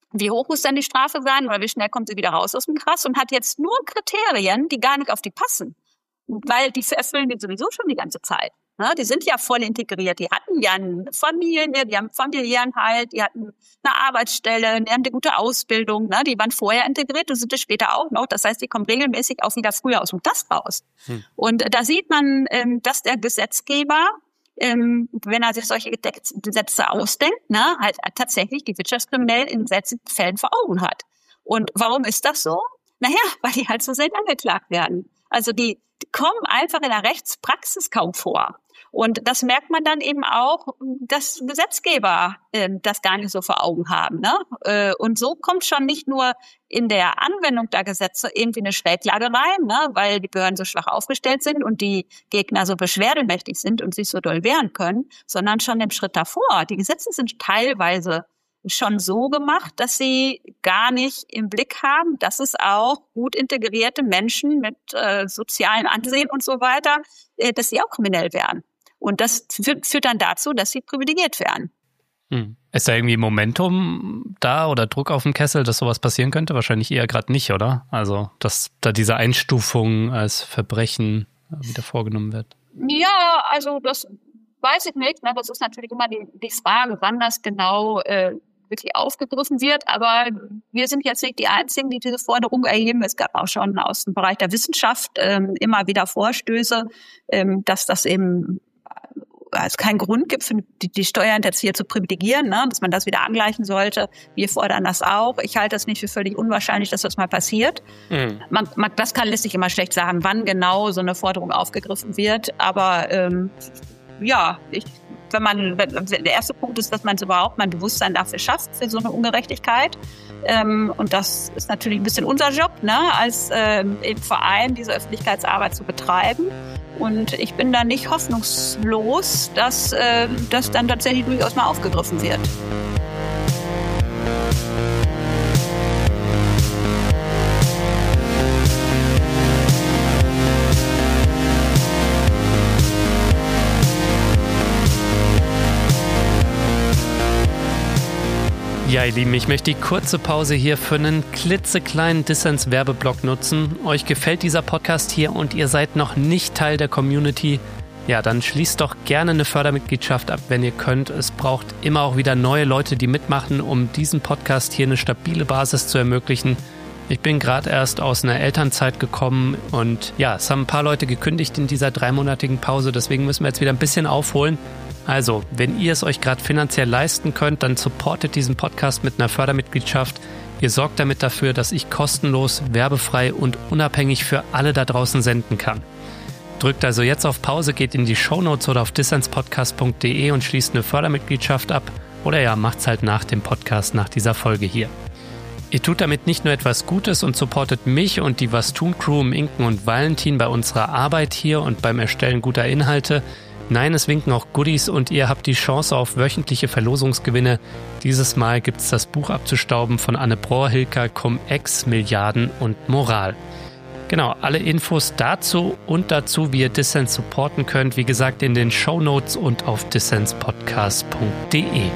wie hoch muss denn die Strafe sein oder wie schnell kommt sie wieder raus aus dem Knast und hat jetzt nur Kriterien, die gar nicht auf die passen, weil die erfüllen die sowieso schon die ganze Zeit. Ne? Die sind ja voll integriert, die hatten ja eine Familie, die haben familiären Halt, die hatten eine Arbeitsstelle, die haben eine gute Ausbildung, ne? Die waren vorher integriert und sind es später auch noch. Das heißt, die kommen regelmäßig auch wieder früher aus dem Knast raus. Hm. Und da sieht man, dass der Gesetzgeber, wenn er sich solche Gesetze ausdenkt, ne, halt tatsächlich die Wirtschaftskriminellen in seltenen Fällen vor Augen hat. Und warum ist das so? Naja, weil die halt so selten angeklagt werden. Also die, die kommen einfach in der Rechtspraxis kaum vor. Und das merkt man dann eben auch, dass Gesetzgeber äh, das gar nicht so vor Augen haben. Ne? Äh, und so kommt schon nicht nur in der Anwendung der Gesetze irgendwie eine Schräglage rein, ne? Weil die Behörden so schwach aufgestellt sind und die Gegner so beschwerdemächtig sind und sich so doll wehren können, sondern schon im Schritt davor. Die Gesetze sind teilweise schon so gemacht, dass sie gar nicht im Blick haben, dass es auch gut integrierte Menschen mit äh, sozialem Ansehen und so weiter, äh, dass sie auch kriminell werden. Und das führt, führt dann dazu, dass sie privilegiert werden. Hm. Ist da irgendwie Momentum da oder Druck auf dem Kessel, dass sowas passieren könnte? Wahrscheinlich eher gerade nicht, oder? Also, dass da diese Einstufung als Verbrechen wieder vorgenommen wird. Ja, also das weiß ich nicht. Ne? Das ist natürlich immer die, die Frage, wann das genau äh, wirklich aufgegriffen wird. Aber wir sind jetzt nicht die Einzigen, die diese Forderung erheben. Es gab auch schon aus dem Bereich der Wissenschaft ähm, immer wieder Vorstöße, ähm, dass das eben es keinen Grund gibt, für die, die Steuerhinterzieher zu privilegieren, ne? Dass man das wieder angleichen sollte. Wir fordern das auch. Ich halte das nicht für völlig unwahrscheinlich, dass das mal passiert. Mhm. Man, man, das kann lässt sich immer schlecht sagen, wann genau so eine Forderung aufgegriffen wird. Aber ähm, ja, ich, wenn man der erste Punkt ist, dass man überhaupt mal ein Bewusstsein dafür schafft, für so eine Ungerechtigkeit. Ähm, und das ist natürlich ein bisschen unser Job, ne, als ähm, im Verein diese Öffentlichkeitsarbeit zu betreiben. Und ich bin da nicht hoffnungslos, dass äh, das dann tatsächlich durchaus mal aufgegriffen wird. Ja, ihr Lieben, ich möchte die kurze Pause hier für einen klitzekleinen Dissens-Werbeblock nutzen. Euch gefällt dieser Podcast hier und ihr seid noch nicht Teil der Community? Ja, dann schließt doch gerne eine Fördermitgliedschaft ab, wenn ihr könnt. Es braucht immer auch wieder neue Leute, die mitmachen, um diesen Podcast hier eine stabile Basis zu ermöglichen. Ich bin gerade erst aus einer Elternzeit gekommen und ja, es haben ein paar Leute gekündigt in dieser dreimonatigen Pause, deswegen müssen wir jetzt wieder ein bisschen aufholen. Also, wenn ihr es euch gerade finanziell leisten könnt, dann supportet diesen Podcast mit einer Fördermitgliedschaft. Ihr sorgt damit dafür, dass ich kostenlos, werbefrei und unabhängig für alle da draußen senden kann. Drückt also jetzt auf Pause, geht in die Shownotes oder auf dissenspodcast punkt de und schließt eine Fördermitgliedschaft ab. Oder ja, macht's halt nach dem Podcast, nach dieser Folge hier. Ihr tut damit nicht nur etwas Gutes und supportet mich und die Was tun Crew um Inken und Valentin bei unserer Arbeit hier und beim Erstellen guter Inhalte. Nein, es winken auch Goodies und ihr habt die Chance auf wöchentliche Verlosungsgewinne. Dieses Mal gibt's das Buch abzustauben von Anne Brohr-Hilker, Cum-Ex, Milliarden und Moral. Genau, alle Infos dazu und dazu, wie ihr Dissens supporten könnt, wie gesagt, in den Shownotes und auf dissenspodcast punkt de.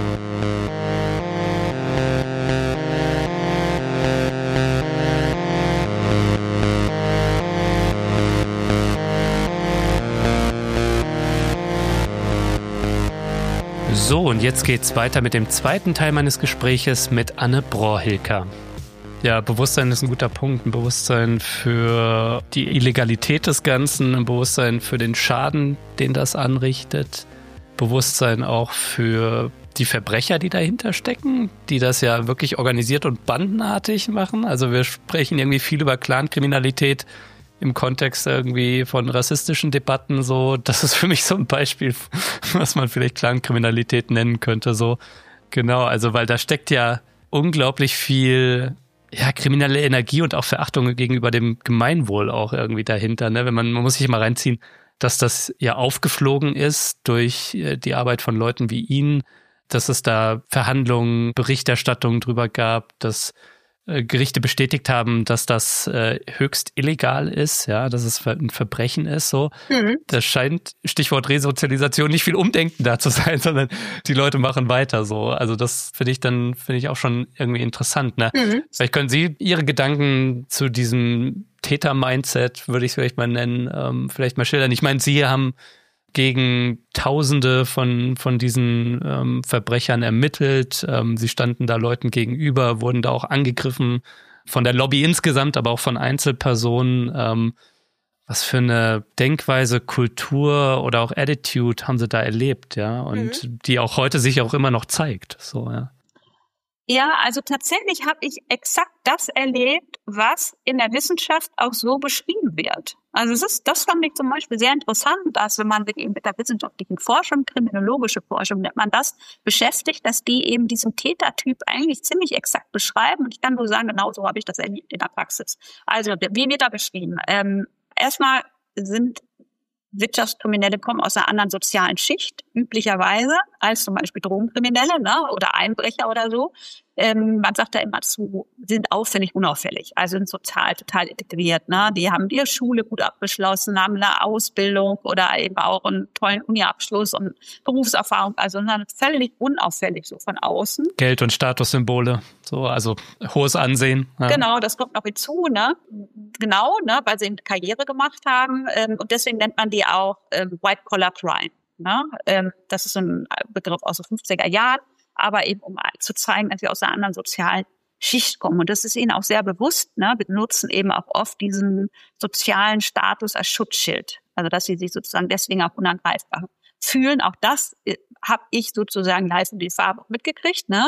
So, und jetzt geht's weiter mit dem zweiten Teil meines Gespräches mit Anne Brohr-Hilker. Ja, Bewusstsein ist ein guter Punkt. Ein Bewusstsein für die Illegalität des Ganzen, ein Bewusstsein für den Schaden, den das anrichtet. Bewusstsein auch für die Verbrecher, die dahinter stecken, die das ja wirklich organisiert und bandenartig machen. Also wir sprechen irgendwie viel über Clankriminalität im Kontext irgendwie von rassistischen Debatten, so, das ist für mich so ein Beispiel, was man vielleicht Clankriminalität nennen könnte, so. Genau, also, weil da steckt ja unglaublich viel, ja, kriminelle Energie und auch Verachtung gegenüber dem Gemeinwohl auch irgendwie dahinter, ne, wenn man, man muss sich mal reinziehen, dass das ja aufgeflogen ist durch die Arbeit von Leuten wie Ihnen, dass es da Verhandlungen, Berichterstattungen drüber gab, dass Gerichte bestätigt haben, dass das äh, höchst illegal ist, ja, dass es ein Verbrechen ist, so. Mhm. Das scheint, Stichwort Resozialisation, nicht viel Umdenken da zu sein, sondern die Leute machen weiter, so. Also das finde ich dann, finde ich auch schon irgendwie interessant, ne? Mhm. Vielleicht können Sie Ihre Gedanken zu diesem Täter-Mindset, würde ich es vielleicht mal nennen, ähm, vielleicht mal schildern. Ich meine, Sie haben gegen Tausende von von diesen ähm, Verbrechern ermittelt. Ähm, sie standen da Leuten gegenüber, wurden da auch angegriffen von der Lobby insgesamt, aber auch von Einzelpersonen. Ähm, was für eine Denkweise, Kultur oder auch Attitude haben sie da erlebt, ja? Und mhm. die auch heute sich auch immer noch zeigt. So, ja. Ja, also tatsächlich habe ich exakt das erlebt, was in der Wissenschaft auch so beschrieben wird. Also es ist, das fand ich zum Beispiel sehr interessant, dass wenn man sich eben mit der wissenschaftlichen Forschung, kriminologische Forschung nennt man das, beschäftigt, dass die eben diesen Tätertyp eigentlich ziemlich exakt beschreiben. Und ich kann nur sagen, genau so habe ich das erlebt in der Praxis. Also wie wird da beschrieben? Ähm, erstmal sind Wirtschaftskriminelle kommen aus einer anderen sozialen Schicht, üblicherweise, als zum Beispiel Drogenkriminelle, ne, oder Einbrecher oder so. Ähm, man sagt da immer zu, sind auffällig, unauffällig, also sind sozial total integriert, ne. Die haben ihre Schule gut abgeschlossen, haben eine Ausbildung oder eben auch einen tollen Uni-Abschluss und Berufserfahrung, also sind völlig unauffällig so von außen. Geld- und Statussymbole, so, also hohes Ansehen. Ja. Genau, das kommt noch hinzu, ne. Genau, ne, weil sie eine Karriere gemacht haben, ähm, und deswegen nennt man die auch ähm, White-Collar-Crime. Ne? Ähm, das ist so ein Begriff aus den fünfziger Jahren, aber eben um zu zeigen, dass wir aus einer anderen sozialen Schicht kommen. Und das ist ihnen auch sehr bewusst. Ne? Wir benutzen eben auch oft diesen sozialen Status als Schutzschild. Also dass sie sich sozusagen deswegen auch unangreifbar fühlen. Auch das äh, habe ich sozusagen live in die Farbe mitgekriegt. Ne?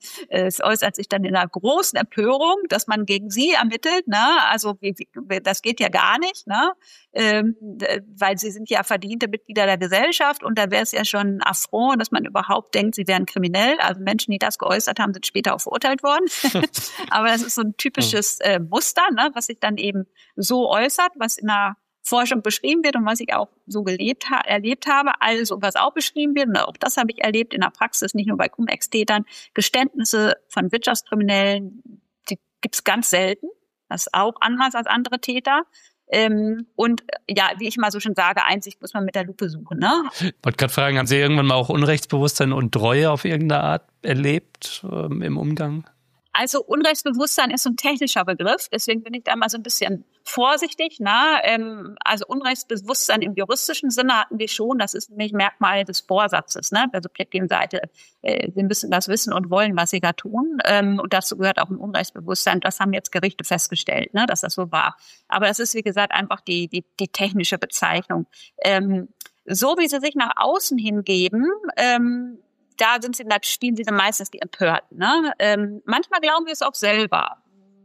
Es äußert sich dann in einer großen Empörung, dass man gegen sie ermittelt. Ne? Also wie, wie, das geht ja gar nicht, ne? Ähm, weil sie sind ja verdiente Mitglieder der Gesellschaft und da wäre es ja schon ein Affront, dass man überhaupt denkt, sie wären kriminell. Also Menschen, die das geäußert haben, sind später auch verurteilt worden. Aber das ist so ein typisches äh, Muster, ne? Was sich dann eben so äußert, was in einer Forschung beschrieben wird und was ich auch so gelebt ha- erlebt habe, also was auch beschrieben wird, und auch das habe ich erlebt in der Praxis, nicht nur bei Cum-Ex-Tätern, Geständnisse von Wirtschaftskriminellen, die gibt's ganz selten, das ist auch anders als andere Täter. Ähm, und ja, wie ich mal so schon sage, Einsicht muss man mit der Lupe suchen. Ne? Ich wollte gerade fragen, haben Sie irgendwann mal auch Unrechtsbewusstsein und Treue auf irgendeine Art erlebt ähm, im Umgang? Also Unrechtsbewusstsein ist so ein technischer Begriff, deswegen bin ich da mal so ein bisschen vorsichtig. Ne? Ähm, also Unrechtsbewusstsein im juristischen Sinne hatten wir schon, das ist nämlich Merkmal des Vorsatzes, ne? Der subjektiven Seite. Äh, sie müssen das wissen und wollen, was sie da tun. Ähm, und dazu gehört auch ein Unrechtsbewusstsein. Das haben jetzt Gerichte festgestellt, ne? Dass das so war. Aber das ist, wie gesagt, einfach die, die, die technische Bezeichnung. Ähm, so wie sie sich nach außen hingeben, ähm, da sind sie, da spielen sie dann meistens die Empörten. Ne? Ähm, manchmal glauben wir es auch selber.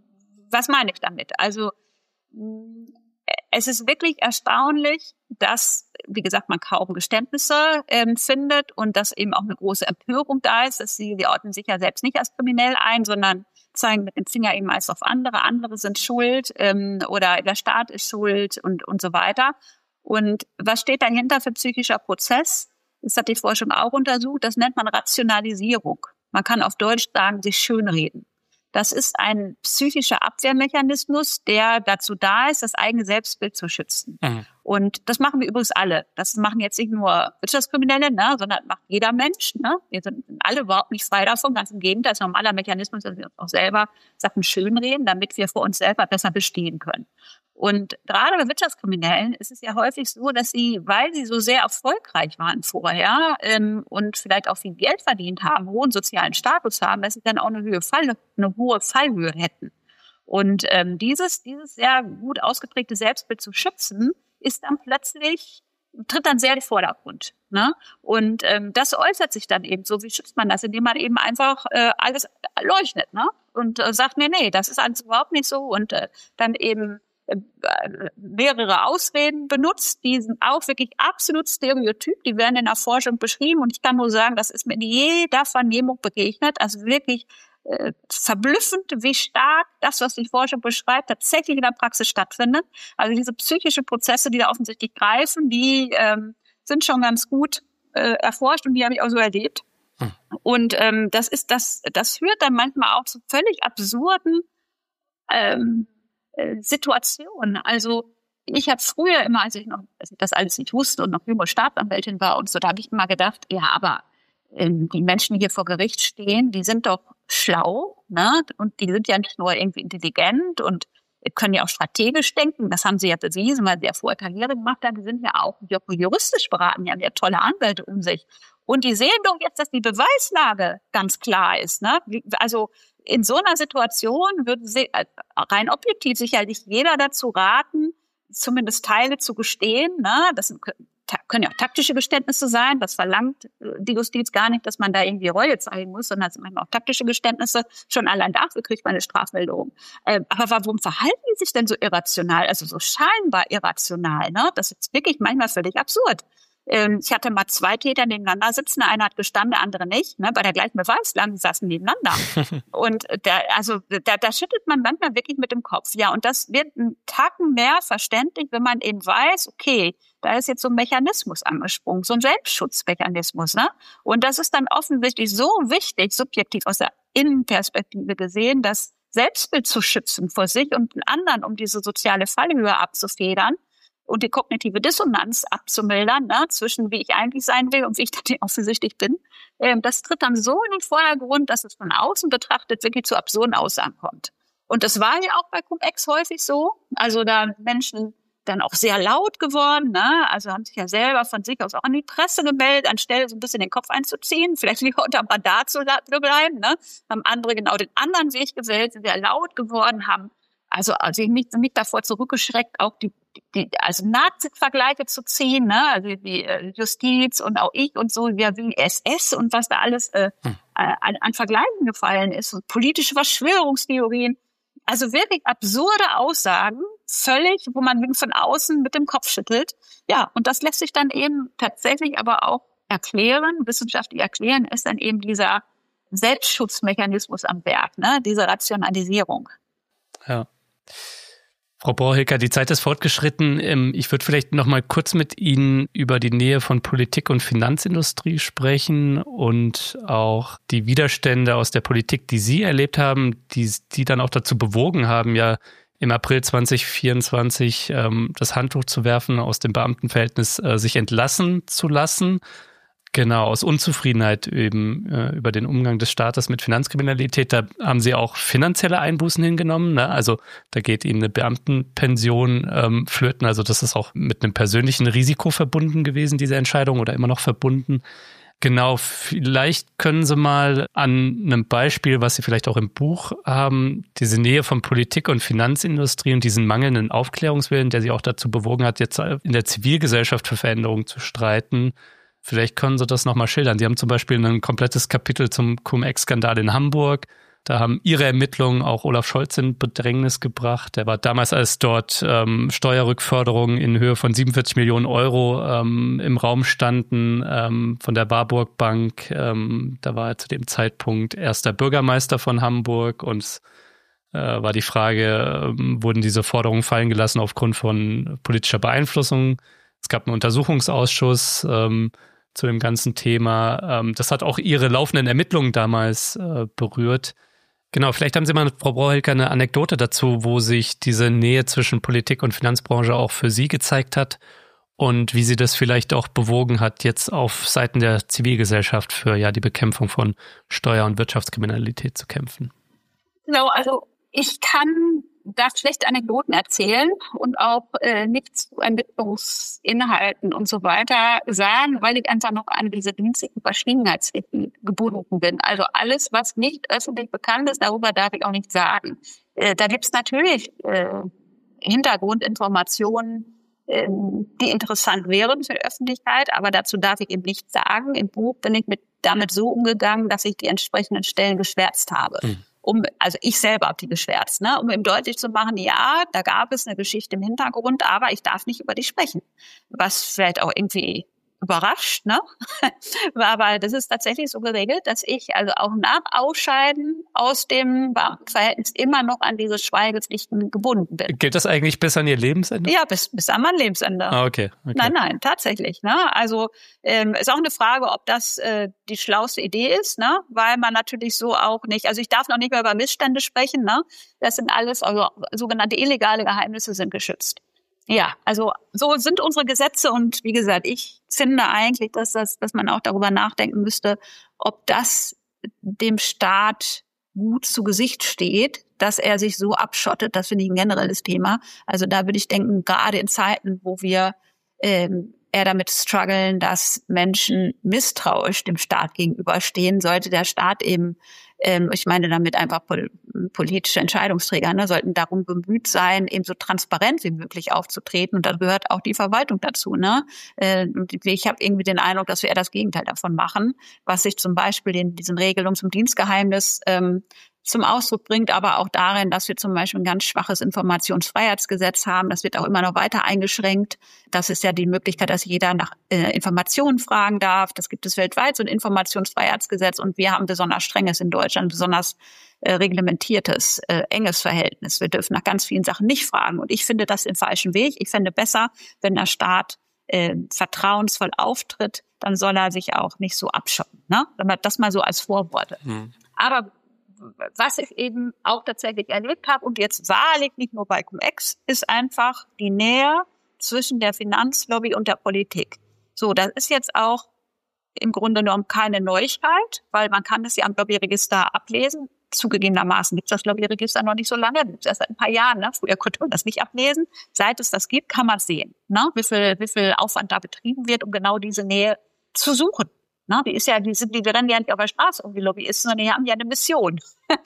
Was meine ich damit? Also es ist wirklich erstaunlich, dass, wie gesagt, man kaum Geständnisse ähm, findet und dass eben auch eine große Empörung da ist, dass sie, die ordnen sich ja selbst nicht als kriminell ein, sondern zeigen mit dem Finger eben meist auf andere. Andere sind schuld ähm, oder der Staat ist schuld und, und so weiter. Und was steht dahinter für psychischer Prozess? Das hat die Forschung auch untersucht. Das nennt man Rationalisierung. Man kann auf Deutsch sagen, sich schönreden. Das ist ein psychischer Abwehrmechanismus, der dazu da ist, das eigene Selbstbild zu schützen. Mhm. Und das machen wir übrigens alle. Das machen jetzt nicht nur Wirtschaftskriminelle, ne, sondern macht jeder Mensch. Ne? Wir sind alle überhaupt nicht frei davon. Ganz im Gegenteil, das ist ein normaler Mechanismus, dass wir uns auch selber Sachen schönreden, damit wir vor uns selber besser bestehen können. Und gerade bei Wirtschaftskriminellen ist es ja häufig so, dass sie, weil sie so sehr erfolgreich waren vorher ähm, und vielleicht auch viel Geld verdient haben, hohen sozialen Status haben, dass sie dann auch eine, Höhe Fall, eine hohe Fallhöhe hätten. Und ähm, dieses, dieses sehr gut ausgeprägte Selbstbild zu schützen, ist dann plötzlich, tritt dann sehr in den Vordergrund. Ne? Und ähm, das äußert sich dann eben so, wie schützt man das, indem man eben einfach äh, alles leugnet, ne? Und äh, sagt mir, nee, das ist alles überhaupt nicht so und äh, dann eben mehrere Ausreden benutzt, die sind auch wirklich absolut stereotyp, die werden in der Forschung beschrieben und ich kann nur sagen, das ist mir in jeder Vernehmung begegnet, also wirklich äh, verblüffend, wie stark das, was die Forschung beschreibt, tatsächlich in der Praxis stattfindet. Also diese psychischen Prozesse, die da offensichtlich greifen, die ähm, sind schon ganz gut äh, erforscht und die habe ich auch so erlebt. Hm. Und ähm, das ist das, das führt dann manchmal auch zu völlig absurden ähm, äh, Situation. Also ich habe früher immer, als ich noch als ich das alles nicht wusste und noch junge Staatsanwältin war und so, da habe ich immer gedacht, ja, aber ähm, die Menschen, die hier vor Gericht stehen, die sind doch schlau, ne? Und die sind ja nicht nur irgendwie intelligent und können ja auch strategisch denken. Das haben sie ja bewiesen, weil sie ja vorher Karriere gemacht haben. Die sind ja auch juristisch beraten, die haben ja tolle Anwälte um sich. Und die sehen doch jetzt, dass die Beweislage ganz klar ist, ne? Also in so einer Situation würde sie, rein objektiv sicherlich jeder dazu raten, zumindest Teile zu gestehen, ne? Das können ja auch taktische Geständnisse sein. Das verlangt die Justiz gar nicht, dass man da irgendwie Reue zeigen muss, sondern es sind manchmal auch taktische Geständnisse. Schon allein dafür kriegt man eine Strafmilderung. Ähm, aber warum verhalten die sich denn so irrational, also so scheinbar irrational? Ne? Das ist wirklich manchmal völlig absurd. Ähm, ich hatte mal zwei Täter nebeneinander sitzen. Der eine hat gestanden, der andere nicht. Ne? Bei der gleichen Beweislage, die saßen nebeneinander. Und der, also da, da schüttelt man manchmal wirklich mit dem Kopf. Ja, und das wird einen Tacken mehr verständlich, wenn man eben weiß, okay, da ist jetzt so ein Mechanismus angesprungen, so ein Selbstschutzmechanismus, ne? Und das ist dann offensichtlich so wichtig, subjektiv aus der Innenperspektive gesehen, das Selbstbild zu schützen vor sich und den anderen, um diese soziale Fallhöhe abzufedern und die kognitive Dissonanz abzumildern, ne? Zwischen wie ich eigentlich sein will und wie ich dann offensichtlich bin. Ähm, das tritt dann so in den Vordergrund, dass es von außen betrachtet wirklich zu absurden Aussagen kommt. Und das war ja auch bei Cum-Ex häufig so. Also da Menschen dann auch sehr laut geworden, ne? Also haben sich ja selber von sich aus auch an die Presse gemeldet, anstelle so ein bisschen den Kopf einzuziehen, vielleicht lieber unter dem Radar zu bleiben, ne? Haben andere genau den anderen Weg gewählt, sind sehr laut geworden, haben also, also nicht, nicht davor zurückgeschreckt, auch die, die also Nazi-Vergleiche zu ziehen, ne? Also die äh, Justiz und auch ich und so, ja, wie S S und was da alles äh, hm. an, an Vergleichen gefallen ist und politische Verschwörungstheorien. Also wirklich absurde Aussagen, völlig, wo man von außen mit dem Kopf schüttelt. Ja, und das lässt sich dann eben tatsächlich aber auch erklären, wissenschaftlich erklären, ist dann eben dieser Selbstschutzmechanismus am Werk, ne? Diese Rationalisierung. Ja. Frau Brohilker, die Zeit ist fortgeschritten. Ich würde vielleicht noch mal kurz mit Ihnen über die Nähe von Politik und Finanzindustrie sprechen und auch die Widerstände aus der Politik, die Sie erlebt haben, die die dann auch dazu bewogen haben, ja im April zwanzig vierundzwanzig ähm, das Handtuch zu werfen, aus dem Beamtenverhältnis äh, sich entlassen zu lassen. Genau, aus Unzufriedenheit eben äh, über den Umgang des Staates mit Finanzkriminalität. Da haben Sie auch finanzielle Einbußen hingenommen, ne? Also da geht Ihnen eine Beamtenpension ähm, flöten. Also das ist auch mit einem persönlichen Risiko verbunden gewesen, diese Entscheidung, oder immer noch verbunden. Genau, vielleicht können Sie mal an einem Beispiel, was Sie vielleicht auch im Buch haben, diese Nähe von Politik und Finanzindustrie und diesen mangelnden Aufklärungswillen, der Sie auch dazu bewogen hat, jetzt in der Zivilgesellschaft für Veränderungen zu streiten. Vielleicht können Sie das nochmal schildern. Sie haben zum Beispiel ein komplettes Kapitel zum Cum-Ex-Skandal in Hamburg. Da haben Ihre Ermittlungen auch Olaf Scholz in Bedrängnis gebracht. Der war damals, als dort ähm, Steuerrückforderungen in Höhe von siebenundvierzig Millionen Euro ähm, im Raum standen ähm, von der Warburg Bank. Ähm, da war er zu dem Zeitpunkt erster Bürgermeister von Hamburg und es äh, war die Frage, ähm, wurden diese Forderungen fallen gelassen aufgrund von politischer Beeinflussung? Es gab einen Untersuchungsausschuss ähm, zu dem ganzen Thema. Ähm, das hat auch Ihre laufenden Ermittlungen damals äh, berührt. Genau, vielleicht haben Sie mal, Frau Brohilker, eine Anekdote dazu, wo sich diese Nähe zwischen Politik und Finanzbranche auch für Sie gezeigt hat und wie sie das vielleicht auch bewogen hat, jetzt auf Seiten der Zivilgesellschaft für ja die Bekämpfung von Steuer- und Wirtschaftskriminalität zu kämpfen. Genau, also ich kann da schlechte Anekdoten erzählen und auch äh, nichts zu Ermittlungsinhalten und so weiter sagen, weil ich einfach noch an diese dienstlichen Verschwiegenheitspflichten gebunden bin. Also alles, was nicht öffentlich bekannt ist, darüber darf ich auch nicht sagen. Äh, da gibt es natürlich äh, Hintergrundinformationen, äh, die interessant wären für die Öffentlichkeit, aber dazu darf ich eben nichts sagen. Im Buch bin ich mit damit so umgegangen, dass ich die entsprechenden Stellen geschwärzt habe. Mhm. Um, also ich selber habe die geschwärzt, ne, um ihm deutlich zu machen, ja, da gab es eine Geschichte im Hintergrund, aber ich darf nicht über die sprechen. Was vielleicht auch irgendwie überrascht, ne? Aber das ist tatsächlich so geregelt, dass ich also auch nach Ausscheiden aus dem Beamtenverhältnis immer noch an diese Schweigepflichten gebunden bin. Gilt das eigentlich bis an Ihr Lebensende? Ja, bis, bis an mein Lebensende. Ah, okay, okay. Nein, nein, tatsächlich. Ne? Also ähm, ist auch eine Frage, ob das äh, die schlauste Idee ist, ne? Weil man natürlich so auch nicht, also ich darf noch nicht mehr über Missstände sprechen, ne? Das sind alles, also sogenannte illegale Geheimnisse sind geschützt. Ja, also so sind unsere Gesetze und wie gesagt, ich finde eigentlich, dass das, dass man auch darüber nachdenken müsste, ob das dem Staat gut zu Gesicht steht, dass er sich so abschottet. Das finde ich ein generelles Thema. Also da würde ich denken, gerade in Zeiten, wo wir ähm, eher damit strugglen, dass Menschen misstrauisch dem Staat gegenüberstehen, sollte der Staat eben, ähm, ich meine damit einfach pol- politische Entscheidungsträger, ne, sollten darum bemüht sein, eben so transparent wie möglich aufzutreten. Und da gehört auch die Verwaltung dazu. Ne? Äh, ich habe irgendwie den Eindruck, dass wir eher das Gegenteil davon machen, was sich zum Beispiel in diesen Regelungen zum Dienstgeheimnis ähm, zum Ausdruck bringt, aber auch darin, dass wir zum Beispiel ein ganz schwaches Informationsfreiheitsgesetz haben. Das wird auch immer noch weiter eingeschränkt. Das ist ja die Möglichkeit, dass jeder nach äh, Informationen fragen darf. Das gibt es weltweit, so ein Informationsfreiheitsgesetz. Und wir haben besonders strenges in Deutschland, besonders äh, reglementiertes, äh, enges Verhältnis. Wir dürfen nach ganz vielen Sachen nicht fragen. Und ich finde das den falschen Weg. Ich fände besser, wenn der Staat äh, vertrauensvoll auftritt, dann soll er sich auch nicht so abschotten. Ne? Das mal so als Vorworte. Hm. Aber was ich eben auch tatsächlich erlebt habe und jetzt wahrlich nicht nur bei Cum-Ex, ist einfach die Nähe zwischen der Finanzlobby und der Politik. So, das ist jetzt auch im Grunde genommen keine Neuigkeit, weil man kann das ja am Lobbyregister ablesen. Zugegebenermaßen gibt es das Lobbyregister noch nicht so lange, das ist erst seit ein paar Jahren. Ne? Früher konnte man das nicht ablesen. Seit es das gibt, kann man es sehen, ne? wie viel, wie viel Aufwand da betrieben wird, um genau diese Nähe zu suchen. Na, die ist ja, die sind, die rennen ja nicht auf der Straße um die Lobbyisten, sondern die haben ja eine Mission.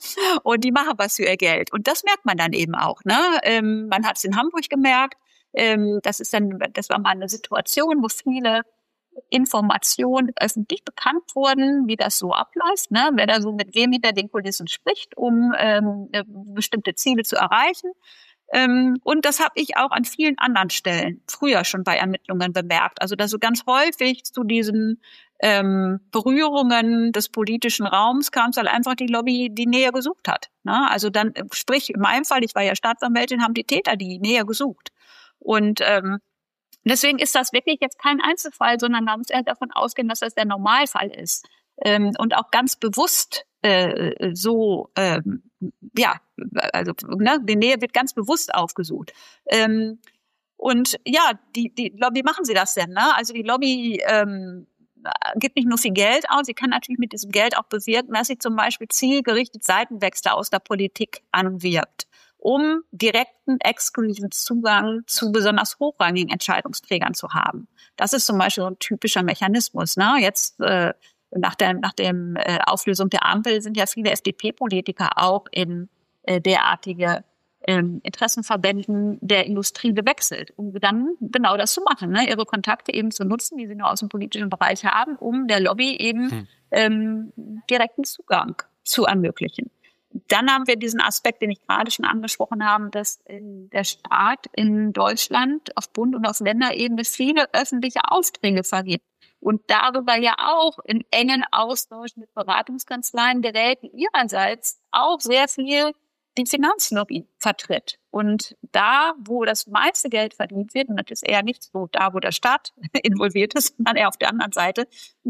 Und die machen was für ihr Geld. Und das merkt man dann eben auch, ne? Ähm, man hat es in Hamburg gemerkt. Ähm, das ist dann, das war mal eine Situation, wo viele Informationen öffentlich bekannt wurden, wie das so abläuft, ne? Wer da so mit wem hinter den Kulissen spricht, um ähm, bestimmte Ziele zu erreichen. Ähm, und das habe ich auch an vielen anderen Stellen früher schon bei Ermittlungen bemerkt. Also dass so ganz häufig zu diesen ähm, Berührungen des politischen Raums kam es halt einfach die Lobby, die Nähe gesucht hat. Ne? Also dann, sprich in meinem Fall, ich war ja Staatsanwältin, haben die Täter die Nähe gesucht. Und ähm, deswegen ist das wirklich jetzt kein Einzelfall, sondern man muss eher davon ausgehen, dass das der Normalfall ist. Ähm, und auch ganz bewusst äh, so, ähm, ja, also ne, die Nähe wird ganz bewusst aufgesucht. Ähm, und ja, die, die Lobby machen sie das denn, ne? Also die Lobby ähm, gibt nicht nur viel Geld aus, sie kann natürlich mit diesem Geld auch bewirken, dass sie zum Beispiel zielgerichtet Seitenwechsel aus der Politik anwirbt, um direkten, exklusiven Zugang zu besonders hochrangigen Entscheidungsträgern zu haben. Das ist zum Beispiel so ein typischer Mechanismus, ne? Jetzt äh, Nach der, nach dem äh, Auflösung der Ampel sind ja viele F D P-Politiker auch in äh, derartige ähm, Interessenverbänden der Industrie gewechselt, um dann genau das zu machen, ne? Ihre Kontakte eben zu nutzen, die sie nur aus dem politischen Bereich haben, um der Lobby eben hm. ähm, direkten Zugang zu ermöglichen. Dann haben wir diesen Aspekt, den ich gerade schon angesprochen habe, dass in der Staat in Deutschland auf Bund- und auf Länderebene viele öffentliche Aufträge vergibt. Und darüber ja auch in engen Austausch mit Beratungskanzleien gerät, die ihrerseits auch sehr viel die Finanzlobby vertritt. Und da, wo das meiste Geld verdient wird, und das ist eher nicht so da, wo der Staat involviert ist, sondern eher auf der anderen Seite,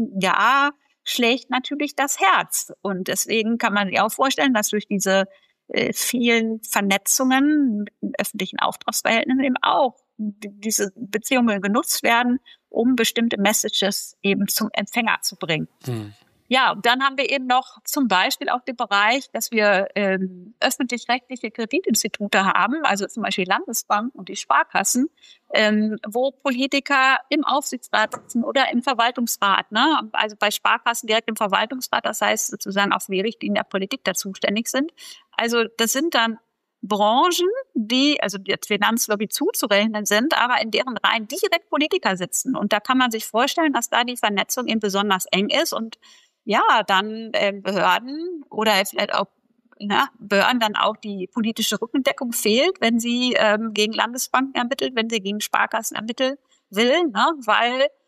ja, schlägt natürlich das Herz. Und deswegen kann man sich auch vorstellen, dass durch diese äh, vielen Vernetzungen mit öffentlichen Auftragsverhältnissen eben auch diese Beziehungen genutzt werden, um bestimmte Messages eben zum Empfänger zu bringen. Hm. Ja, und dann haben wir eben noch zum Beispiel auch den Bereich, dass wir ähm, öffentlich-rechtliche Kreditinstitute haben, also zum Beispiel Landesbank und die Sparkassen, ähm, wo Politiker im Aufsichtsrat sitzen oder im Verwaltungsrat, ne? Also bei Sparkassen direkt im Verwaltungsrat, das heißt sozusagen auch für die Richtlinien der Politik da zuständig sind. Also das sind dann Branchen, die, also der Finanzlobby zuzurechnen sind, aber in deren Reihen direkt Politiker sitzen. Und da kann man sich vorstellen, dass da die Vernetzung eben besonders eng ist und ja, dann äh, Behörden oder vielleicht auch na, Behörden dann auch die politische Rückendeckung fehlt, wenn sie ähm, gegen Landesbanken ermittelt, wenn sie gegen Sparkassen ermitteln will, ne? Weil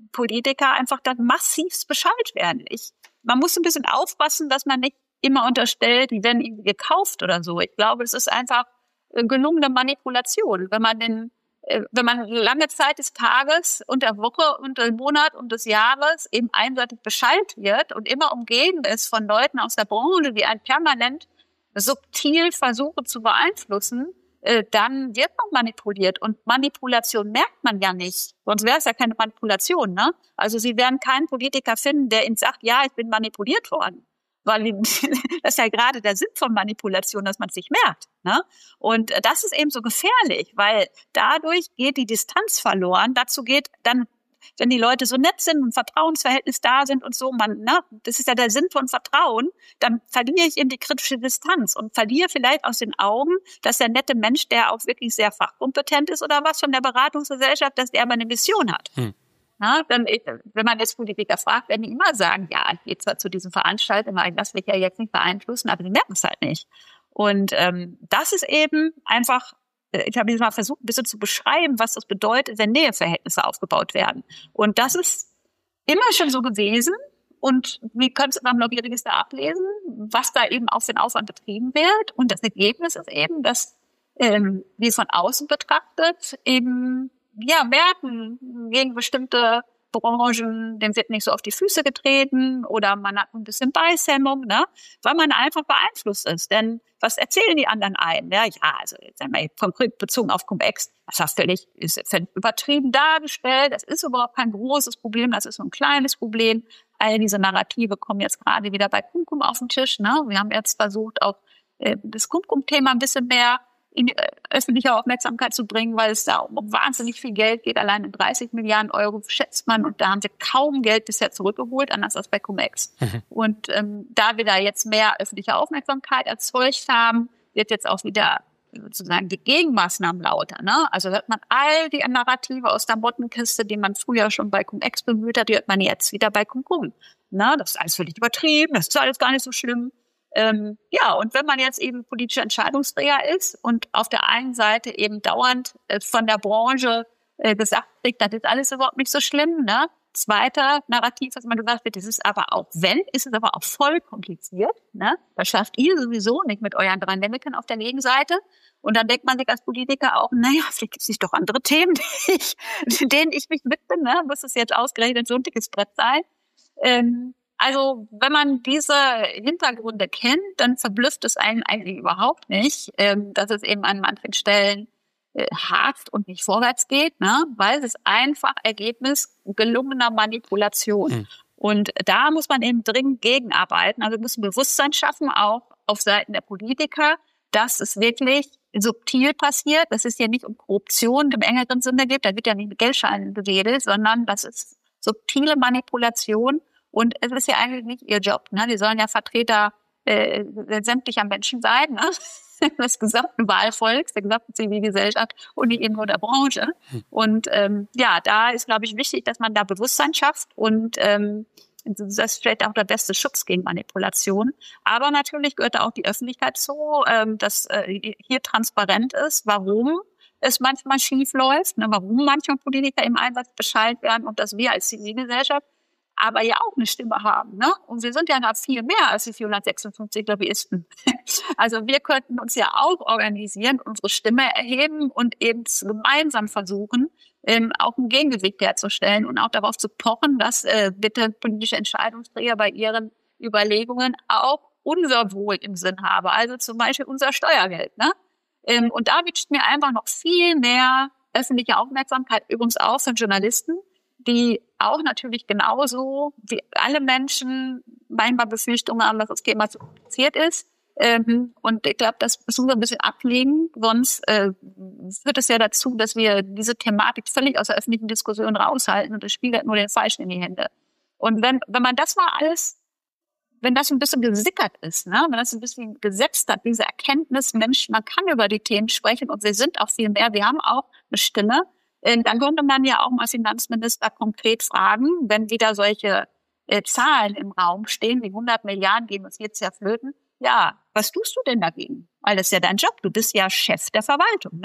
Politiker einfach dann massivst beschallt werden. Ich, man muss ein bisschen aufpassen, dass man nicht immer unterstellt, die werden irgendwie gekauft oder so. Ich glaube, es ist einfach gelungene Manipulation, wenn man den, wenn man lange Zeit des Tages und der Woche und des Monats und des Jahres eben einseitig beschallt wird und immer umgeben ist von Leuten aus der Branche, die einen permanent subtil versuchen zu beeinflussen, dann wird man manipuliert. Und Manipulation merkt man ja nicht. Sonst wäre es ja keine Manipulation, ne? Also Sie werden keinen Politiker finden, der Ihnen sagt, ja, ich bin manipuliert worden. Weil das ist ja gerade der Sinn von Manipulation, dass man es nicht merkt, ne? Und das ist eben so gefährlich, weil dadurch geht die Distanz verloren. Dazu geht dann, wenn die Leute so nett sind und Vertrauensverhältnis da sind und so, man, ne, das ist ja der Sinn von Vertrauen, dann verliere ich eben die kritische Distanz und verliere vielleicht aus den Augen, dass der nette Mensch, der auch wirklich sehr fachkompetent ist oder was von der Beratungsgesellschaft, dass der aber eine Mission hat. Hm. Na, dann, wenn man jetzt Politiker fragt, werden die immer sagen, ja, ich gehe zwar zu diesen Veranstaltungen, aber ich lasse mich ja jetzt nicht beeinflussen, aber die merken es halt nicht. Und ähm, das ist eben einfach, ich habe jetzt mal versucht, ein bisschen zu beschreiben, was das bedeutet, wenn Näheverhältnisse aufgebaut werden. Und das ist immer schon so gewesen. Und wir können es beim Lobbyregister ablesen, was da eben auch für den Aufwand betrieben wird. Und das Ergebnis ist eben, dass ähm, wir von außen betrachtet eben ja merken, gegen bestimmte Branchen, dem wird nicht so auf die Füße getreten oder man hat ein bisschen Beißhemmung, ne, weil man einfach beeinflusst ist. Denn was erzählen die anderen ein? Ja, ja, also jetzt einmal konkret bezogen auf Cum-Ex, das ist völlig, ist völlig übertrieben dargestellt. Das ist überhaupt kein großes Problem, das ist so ein kleines Problem. All diese Narrative kommen jetzt gerade wieder bei Cum-Cum auf den Tisch. Ne? Wir haben jetzt versucht, auch äh, das Cum-Cum-Thema ein bisschen mehr in die öffentliche Aufmerksamkeit zu bringen, weil es da um wahnsinnig viel Geld geht. Allein in dreißig Milliarden Euro schätzt man. Und da haben wir kaum Geld bisher zurückgeholt, anders als bei Cum-Ex. Mhm. Und ähm, da wir da jetzt mehr öffentliche Aufmerksamkeit erzeugt haben, wird jetzt auch wieder sozusagen die Gegenmaßnahmen lauter. Ne? Also hört man all die Narrative aus der Mottenkiste, die man früher schon bei Cum-Ex bemüht hat, die hört man jetzt wieder bei Cum-Cum. Ne? Das ist alles völlig übertrieben, das ist alles gar nicht so schlimm. Ähm, ja, und wenn man jetzt eben politischer Entscheidungsträger ist und auf der einen Seite eben dauernd äh, von der Branche äh, gesagt kriegt, das ist alles überhaupt nicht so schlimm, ne? Zweiter Narrativ, was man gesagt wird, das ist aber auch, wenn, ist es aber auch voll kompliziert, ne? Das schafft ihr sowieso nicht mit euren drei Nemmeken auf der Gegenseite. Und dann denkt man sich als Politiker auch, naja, vielleicht gibt es nicht doch andere Themen, die ich, denen ich mich widme, ne? Muss es jetzt ausgerechnet so ein dickes Brett sein? Ähm, Also wenn man diese Hintergründe kennt, dann verblüfft es einen eigentlich überhaupt nicht, ähm, dass es eben an manchen Stellen äh, hakt und nicht vorwärts geht, ne? Weil es ist einfach Ergebnis gelungener Manipulation. Mhm. Und da muss man eben dringend gegenarbeiten. Also wir müssen Bewusstsein schaffen, auch auf Seiten der Politiker, dass es wirklich subtil passiert, dass es hier nicht um Korruption im engeren Sinne geht, da wird ja nicht mit Geldscheinen geredet, sondern das ist subtile Manipulation. Und es ist ja eigentlich nicht ihr Job, ne? Die sollen ja Vertreter äh, sämtlicher Menschen sein, ne? Des gesamten Wahlvolks, der gesamten Zivilgesellschaft und nicht eben nur der Branche. Und ähm, ja, da ist, glaube ich, wichtig, dass man da Bewusstsein schafft und ähm, das ist vielleicht auch der beste Schutz gegen Manipulation. Aber natürlich gehört da auch die Öffentlichkeit zu, ähm, dass äh, hier transparent ist, warum es manchmal schief läuft, ne? Warum manchmal Politiker im Einsatz beschallt werden und dass wir als Zivilgesellschaft aber ja auch eine Stimme haben, ne? Und wir sind ja noch viel mehr als die vierhundertsechsundfünfzig Lobbyisten. Also wir könnten uns ja auch organisieren, unsere Stimme erheben und eben gemeinsam versuchen, ähm, auch ein Gegengewicht herzustellen und auch darauf zu pochen, dass äh, bitte politische Entscheidungsträger bei ihren Überlegungen auch unser Wohl im Sinn haben. Also zum Beispiel unser Steuergeld, ne? Ähm, und da wünscht mir einfach noch viel mehr öffentliche Aufmerksamkeit, übrigens auch von Journalisten, die auch natürlich genauso wie alle Menschen manchmal Befürchtungen haben, dass das Thema zu kompliziert ist. Ähm, und ich glaube, das müssen wir ein bisschen ablegen, sonst äh, führt es ja dazu, dass wir diese Thematik völlig aus der öffentlichen Diskussion raushalten und das spielt nur den Falschen in die Hände. Und wenn wenn man das mal alles, wenn das ein bisschen gesickert ist, ne, wenn das ein bisschen gesetzt hat, diese Erkenntnis, Mensch, man kann über die Themen sprechen und wir sind auch viel mehr, wir haben auch eine Stimme, dann könnte man ja auch mal Finanzminister konkret fragen, wenn wieder solche äh, Zahlen im Raum stehen, wie hundert Milliarden gehen uns jetzt ja flöten. Ja, was tust du denn dagegen? Weil das ist ja dein Job. Du bist ja Chef der Verwaltung, ne?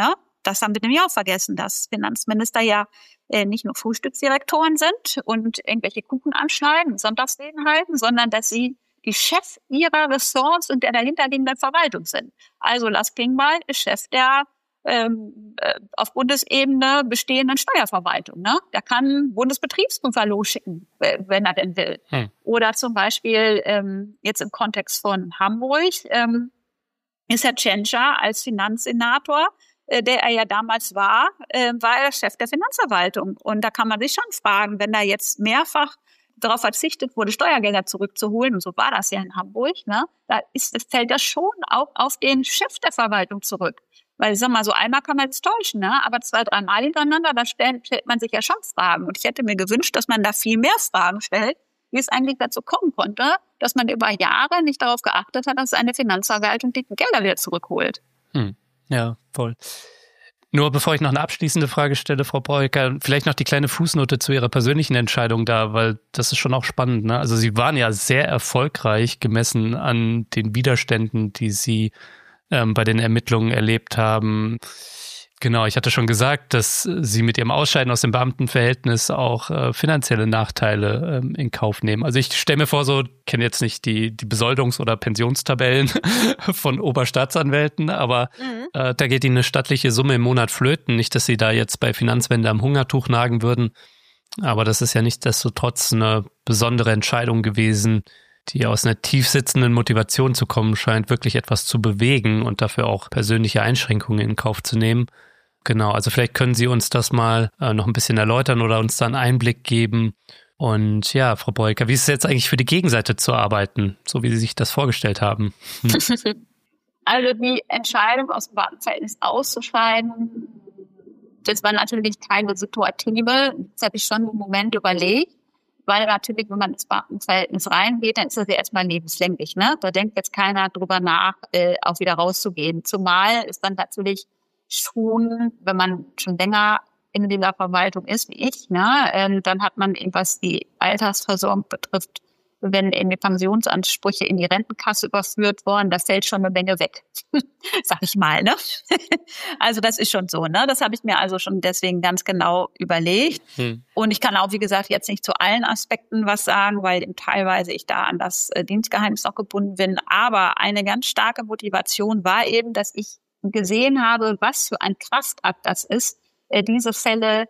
Das haben wir nämlich auch vergessen, dass Finanzminister ja äh, nicht nur Frühstücksdirektoren sind und irgendwelche Kuchen anschneiden, Sonntagsreden halten, sondern dass sie die Chef ihrer Ressorts und der dahinterliegenden Verwaltung sind. Also Lars Klingbeil ist Chef der ähm, äh, auf Bundesebene bestehenden Steuerverwaltung. Ne? Der kann Bundesbetriebsprüfer losschicken, wenn er denn will. Hm. Oder zum Beispiel ähm, jetzt im Kontext von Hamburg ähm, ist Herr Tschentscher als Finanzsenator, äh, der er ja damals war, äh, war er Chef der Finanzverwaltung. Und da kann man sich schon fragen, wenn da jetzt mehrfach darauf verzichtet wurde, Steuergelder zurückzuholen, und so war das ja in Hamburg, ne, da ist, das fällt das schon auch auf den Chef der Verwaltung zurück. Weil, ich sag mal, so einmal kann man es täuschen, ne, aber zwei, dreimal hintereinander, da stellt, stellt man sich ja schon Fragen. Und ich hätte mir gewünscht, dass man da viel mehr Fragen stellt, wie es eigentlich dazu kommen konnte, dass man über Jahre nicht darauf geachtet hat, dass eine Finanzverwaltung die Gelder wieder zurückholt. Hm. Ja, voll. Nur bevor ich noch eine abschließende Frage stelle, Frau Brohicker, vielleicht noch die kleine Fußnote zu Ihrer persönlichen Entscheidung da, weil das ist schon auch spannend, ne? Also Sie waren ja sehr erfolgreich gemessen an den Widerständen, die Sie ähm, bei den Ermittlungen erlebt haben. Genau, ich hatte schon gesagt, dass Sie mit Ihrem Ausscheiden aus dem Beamtenverhältnis auch äh, finanzielle Nachteile ähm, in Kauf nehmen. Also ich stelle mir vor, so, ich kenne jetzt nicht die, die Besoldungs- oder Pensionstabellen von Oberstaatsanwälten, aber mhm. äh, da geht Ihnen eine stattliche Summe im Monat flöten. Nicht, dass Sie da jetzt bei Finanzwende am Hungertuch nagen würden, aber das ist ja nichtsdestotrotz eine besondere Entscheidung gewesen, die aus einer tief sitzenden Motivation zu kommen scheint, wirklich etwas zu bewegen und dafür auch persönliche Einschränkungen in Kauf zu nehmen. Genau, also vielleicht können Sie uns das mal äh, noch ein bisschen erläutern oder uns da einen Einblick geben. Und ja, Frau Brohicker, wie ist es jetzt eigentlich für die Gegenseite zu arbeiten, so wie Sie sich das vorgestellt haben? Hm. Also die Entscheidung, aus dem Beamtenverhältnis auszuscheiden, das war natürlich keine situative. Das habe ich schon im Moment überlegt, weil natürlich, wenn man ins Beamtenverhältnis reingeht, dann ist das ja erstmal lebenslänglich. Ne? Da denkt jetzt keiner drüber nach, äh, auch wieder rauszugehen. Zumal ist dann natürlich schon, wenn man schon länger in dieser Verwaltung ist wie ich, ne, äh, dann hat man eben, was die Altersversorgung betrifft, wenn eben die Pensionsansprüche in die Rentenkasse überführt worden, da fällt schon eine Menge weg, sag ich mal. Ne? Also das ist schon so. Ne? Das habe ich mir also schon deswegen ganz genau überlegt. Hm. Und ich kann auch, wie gesagt, jetzt nicht zu allen Aspekten was sagen, weil eben teilweise ich da an das äh, Dienstgeheimnis noch gebunden bin. Aber eine ganz starke Motivation war eben, dass ich gesehen habe, was für ein Kraftakt das ist, äh, diese Fälle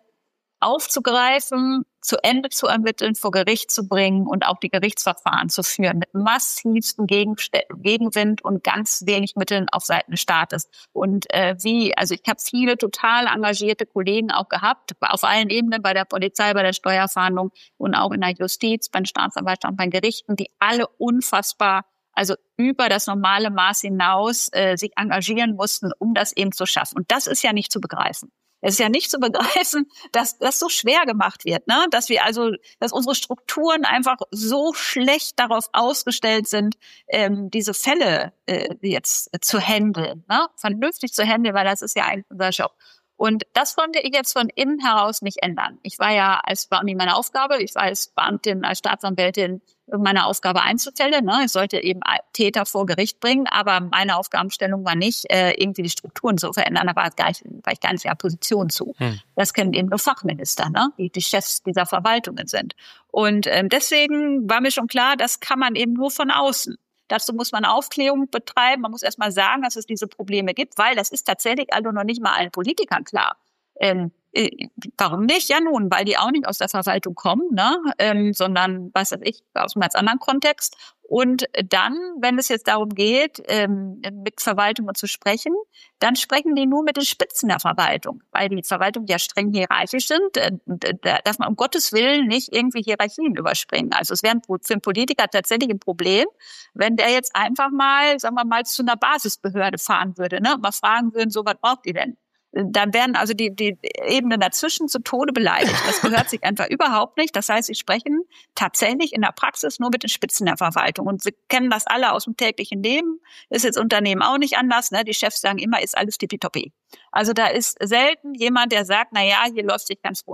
aufzugreifen, zu Ende zu ermitteln, vor Gericht zu bringen und auch die Gerichtsverfahren zu führen mit massivstem Gegenst- Gegenwind und ganz wenig Mitteln auf Seiten des Staates. Und äh, wie, also ich habe viele total engagierte Kollegen auch gehabt, auf allen Ebenen, bei der Polizei, bei der Steuerfahndung und auch in der Justiz, bei den Staatsanwaltschaften, bei den Gerichten, die alle unfassbar, also über das normale Maß hinaus äh, sich engagieren mussten, um das eben zu schaffen. Und das ist ja nicht zu begreifen. Es ist ja nicht zu begreifen, dass das so schwer gemacht wird, ne? Dass wir also, dass unsere Strukturen einfach so schlecht darauf ausgestellt sind, ähm, diese Fälle äh, jetzt zu handeln, ne? Vernünftig zu handeln, weil das ist ja eigentlich unser Job. Und das konnte ich jetzt von innen heraus nicht ändern. Ich war ja als war nicht meine Aufgabe, ich war als Beamtin, als Staatsanwältin meine Aufgabe einzustellen. Ne? Ich sollte eben Täter vor Gericht bringen, aber meine Aufgabenstellung war nicht, äh, irgendwie die Strukturen zu verändern. Da war, gar nicht, war ich gar nicht in der Position zu. Hm. Das kennen eben nur Fachminister, ne? die die Chefs dieser Verwaltungen sind. Und ähm, deswegen war mir schon klar, das kann man eben nur von außen. Dazu muss man Aufklärung betreiben. Man muss erst mal sagen, dass es diese Probleme gibt, weil das ist tatsächlich also noch nicht mal allen Politikern klar. Ähm, äh, warum nicht? Ja nun, weil die auch nicht aus der Verwaltung kommen, ne? ähm, sondern, was weiß ich, aus einem ganz anderen Kontext. Und dann, wenn es jetzt darum geht, ähm, mit Verwaltungen zu sprechen, dann sprechen die nur mit den Spitzen der Verwaltung, weil die Verwaltungen ja streng hierarchisch sind. Äh, da darf man um Gottes Willen nicht irgendwie Hierarchien überspringen. Also es wäre für einen Politiker tatsächlich ein Problem, wenn der jetzt einfach mal, sagen wir mal, zu einer Basisbehörde fahren würde, ne, und mal fragen würden, so, was braucht ihr denn? Dann werden also die, die Ebenen dazwischen zu Tode beleidigt. Das gehört sich einfach überhaupt nicht. Das heißt, sie sprechen tatsächlich in der Praxis nur mit den Spitzen der Verwaltung. Und wir kennen das alle aus dem täglichen Leben. Ist jetzt Unternehmen auch nicht anders. Ne? Die Chefs sagen immer, ist alles tippitoppi. Also da ist selten jemand, der sagt, na ja, hier läuft sich ganz rund.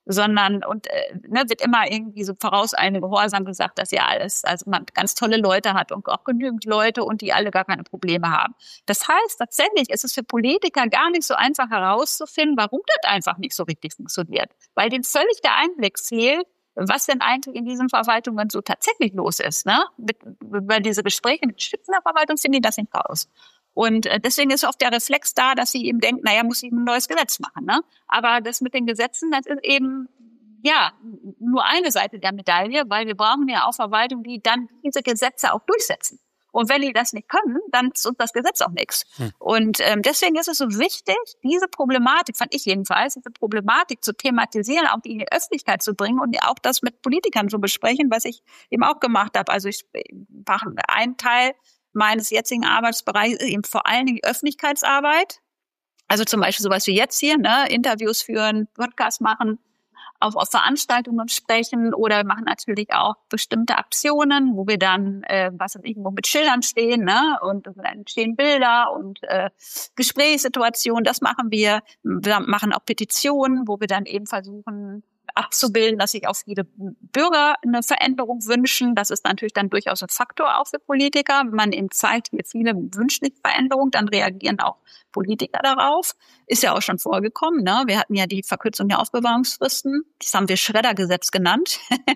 sondern und äh, ne, wird immer irgendwie so vorauseilend Gehorsam gesagt, dass ja alles, also man ganz tolle Leute hat und auch genügend Leute und die alle gar keine Probleme haben. Das heißt, tatsächlich ist es für Politiker gar nicht so einfach herauszufinden, warum das einfach nicht so richtig funktioniert, weil denen völlig der Einblick fehlt, was denn eigentlich in diesen Verwaltungen so tatsächlich los ist. Ne? Mit, über diese Gespräche mit Stützen der Verwaltung finden die das nicht raus. Und äh, deswegen ist oft der Reflex da, dass sie eben denken, naja, muss ich ein neues Gesetz machen. Ne? Aber das mit den Gesetzen, das ist eben ja nur eine Seite der Medaille, weil wir brauchen ja auch Verwaltung, die dann diese Gesetze auch durchsetzen. Und wenn die das nicht können, dann ist uns das Gesetz auch nichts. Hm. Und ähm, deswegen ist es so wichtig, diese Problematik, fand ich jedenfalls, diese Problematik zu thematisieren, auch die in die Öffentlichkeit zu bringen und auch das mit Politikern zu besprechen, was ich eben auch gemacht habe. Also ich mache einen Teil meines jetzigen Arbeitsbereichs ist eben vor allen Dingen die Öffentlichkeitsarbeit. Also zum Beispiel sowas wie jetzt hier, ne, Interviews führen, Podcasts machen, auf, auf Veranstaltungen sprechen oder wir machen natürlich auch bestimmte Aktionen, wo wir dann, äh, was weiß ich, irgendwo mit Schildern stehen, ne, und dann entstehen Bilder und äh, Gesprächssituationen, das machen wir. Wir machen auch Petitionen, wo wir dann eben versuchen, abzubilden, dass sich auch viele Bürger eine Veränderung wünschen. Das ist natürlich dann durchaus ein Faktor auch für Politiker. Wenn man eben zeigt, wie viele wünschen die Veränderung, dann reagieren auch Politiker darauf. Ist ja auch schon vorgekommen, ne? Wir hatten ja die Verkürzung der Aufbewahrungsfristen. Das haben wir Schreddergesetz genannt.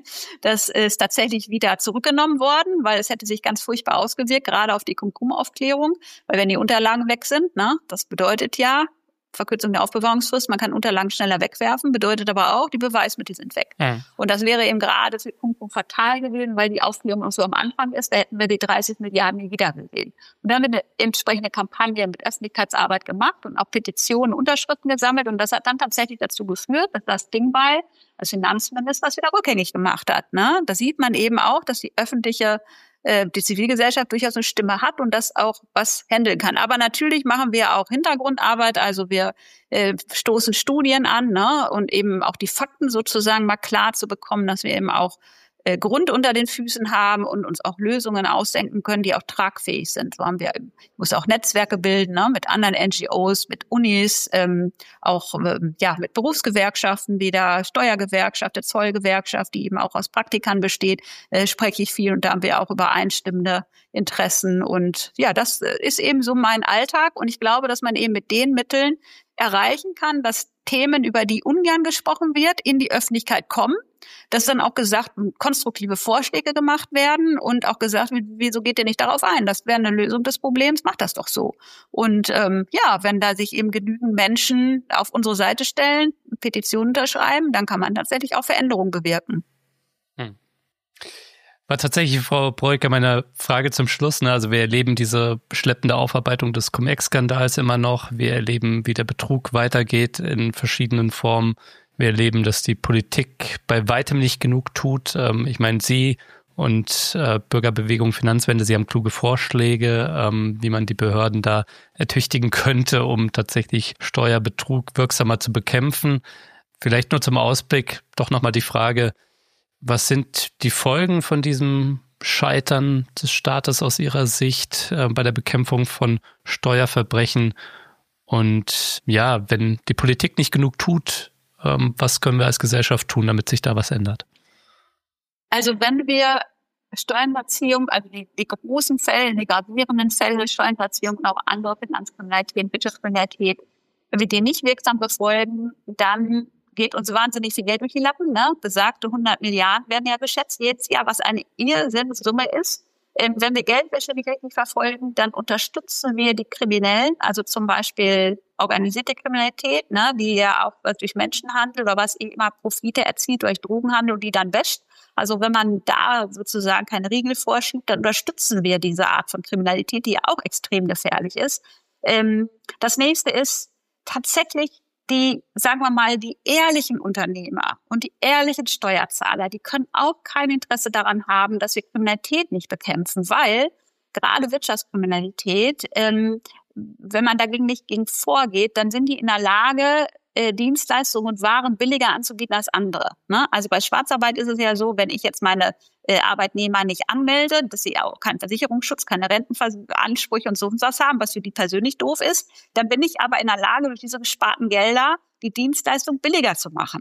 Das ist tatsächlich wieder zurückgenommen worden, weil es hätte sich ganz furchtbar ausgewirkt, gerade auf die Kumkum-Aufklärung. Weil wenn die Unterlagen weg sind, ne, das bedeutet ja, Verkürzung der Aufbewahrungsfrist, man kann Unterlagen schneller wegwerfen, bedeutet aber auch, die Beweismittel sind weg. Ja. Und das wäre eben gerade für Kumkum fatal gewesen, weil die Aufklärung noch so am Anfang ist, da hätten wir die dreißig Milliarden nie wieder gesehen. Und dann haben wir eine entsprechende Kampagne mit Öffentlichkeitsarbeit gemacht und auch Petitionen, Unterschriften gesammelt und das hat dann tatsächlich dazu geführt, dass das Ding bei als Finanzminister das wieder rückgängig gemacht hat. Ne? Da sieht man eben auch, dass die öffentliche die Zivilgesellschaft durchaus eine Stimme hat und das auch was handeln kann. Aber natürlich machen wir auch Hintergrundarbeit, also wir äh, stoßen Studien an, ne, und eben auch die Fakten sozusagen mal klar zu bekommen, dass wir eben auch äh, Grund unter den Füßen haben und uns auch Lösungen ausdenken können, die auch tragfähig sind. So haben wir, ich muss auch Netzwerke bilden, ne, mit anderen N G Os, mit Unis, ähm, auch ähm, ja mit Berufsgewerkschaften wie der Steuergewerkschaft, der Zollgewerkschaft, die eben auch aus Praktikern besteht, äh, spreche ich viel und da haben wir auch übereinstimmende Interessen und ja, das ist eben so mein Alltag und ich glaube, dass man eben mit den Mitteln erreichen kann, dass Themen, über die ungern gesprochen wird, in die Öffentlichkeit kommen, dass dann auch gesagt, konstruktive Vorschläge gemacht werden und auch gesagt, wieso geht ihr nicht darauf ein? Das wäre eine Lösung des Problems, macht das doch so. Und ähm, ja, wenn da sich eben genügend Menschen auf unsere Seite stellen, Petitionen unterschreiben, dann kann man tatsächlich auch Veränderungen bewirken. Hm. War tatsächlich, Frau Brohicker, meine Frage zum Schluss. Ne? Also wir erleben diese schleppende Aufarbeitung des Cum-Ex-Skandals immer noch. Wir erleben, wie der Betrug weitergeht in verschiedenen Formen. Wir erleben, dass die Politik bei weitem nicht genug tut. Ähm, ich meine, Sie und äh, Bürgerbewegung Finanzwende, Sie haben kluge Vorschläge, ähm, wie man die Behörden da ertüchtigen könnte, um tatsächlich Steuerbetrug wirksamer zu bekämpfen. Vielleicht nur zum Ausblick doch nochmal die Frage, was sind die Folgen von diesem Scheitern des Staates aus Ihrer Sicht äh, bei der Bekämpfung von Steuerverbrechen? Und ja, wenn die Politik nicht genug tut, ähm, was können wir als Gesellschaft tun, damit sich da was ändert? Also wenn wir Steuerhinterziehung, also die, die großen Fälle, die gravierenden Fälle, Steuerhinterziehung und auch andere Finanzkriminalität, Wirtschaftskriminalität, wenn wir die nicht wirksam befolgen, dann geht uns wahnsinnig viel Geld durch die Lappen, ne? Besagte hundert Milliarden werden ja geschätzt jedes Jahr, was eine Irrsinnssumme ist. Ähm, wenn wir Geldwäsche nicht richtig verfolgen, dann unterstützen wir die Kriminellen, also zum Beispiel organisierte Kriminalität, ne, die ja auch durch Menschenhandel oder was immer Profite erzielt durch Drogenhandel und die dann wäscht. Also wenn man da sozusagen keine Riegel vorschiebt, dann unterstützen wir diese Art von Kriminalität, die ja auch extrem gefährlich ist. Ähm, das nächste ist tatsächlich die, sagen wir mal, die ehrlichen Unternehmer und die ehrlichen Steuerzahler, die können auch kein Interesse daran haben, dass wir Kriminalität nicht bekämpfen, weil gerade Wirtschaftskriminalität, ähm, wenn man dagegen nicht gegen vorgeht, dann sind die in der Lage, äh, Dienstleistungen und Waren billiger anzubieten als andere. Ne? Also bei Schwarzarbeit ist es ja so, wenn ich jetzt meine äh, Arbeitnehmer nicht anmelde, dass sie auch keinen Versicherungsschutz, keine Rentenansprüche und so und was haben, was für die persönlich doof ist, dann bin ich aber in der Lage, durch diese gesparten Gelder die Dienstleistung billiger zu machen.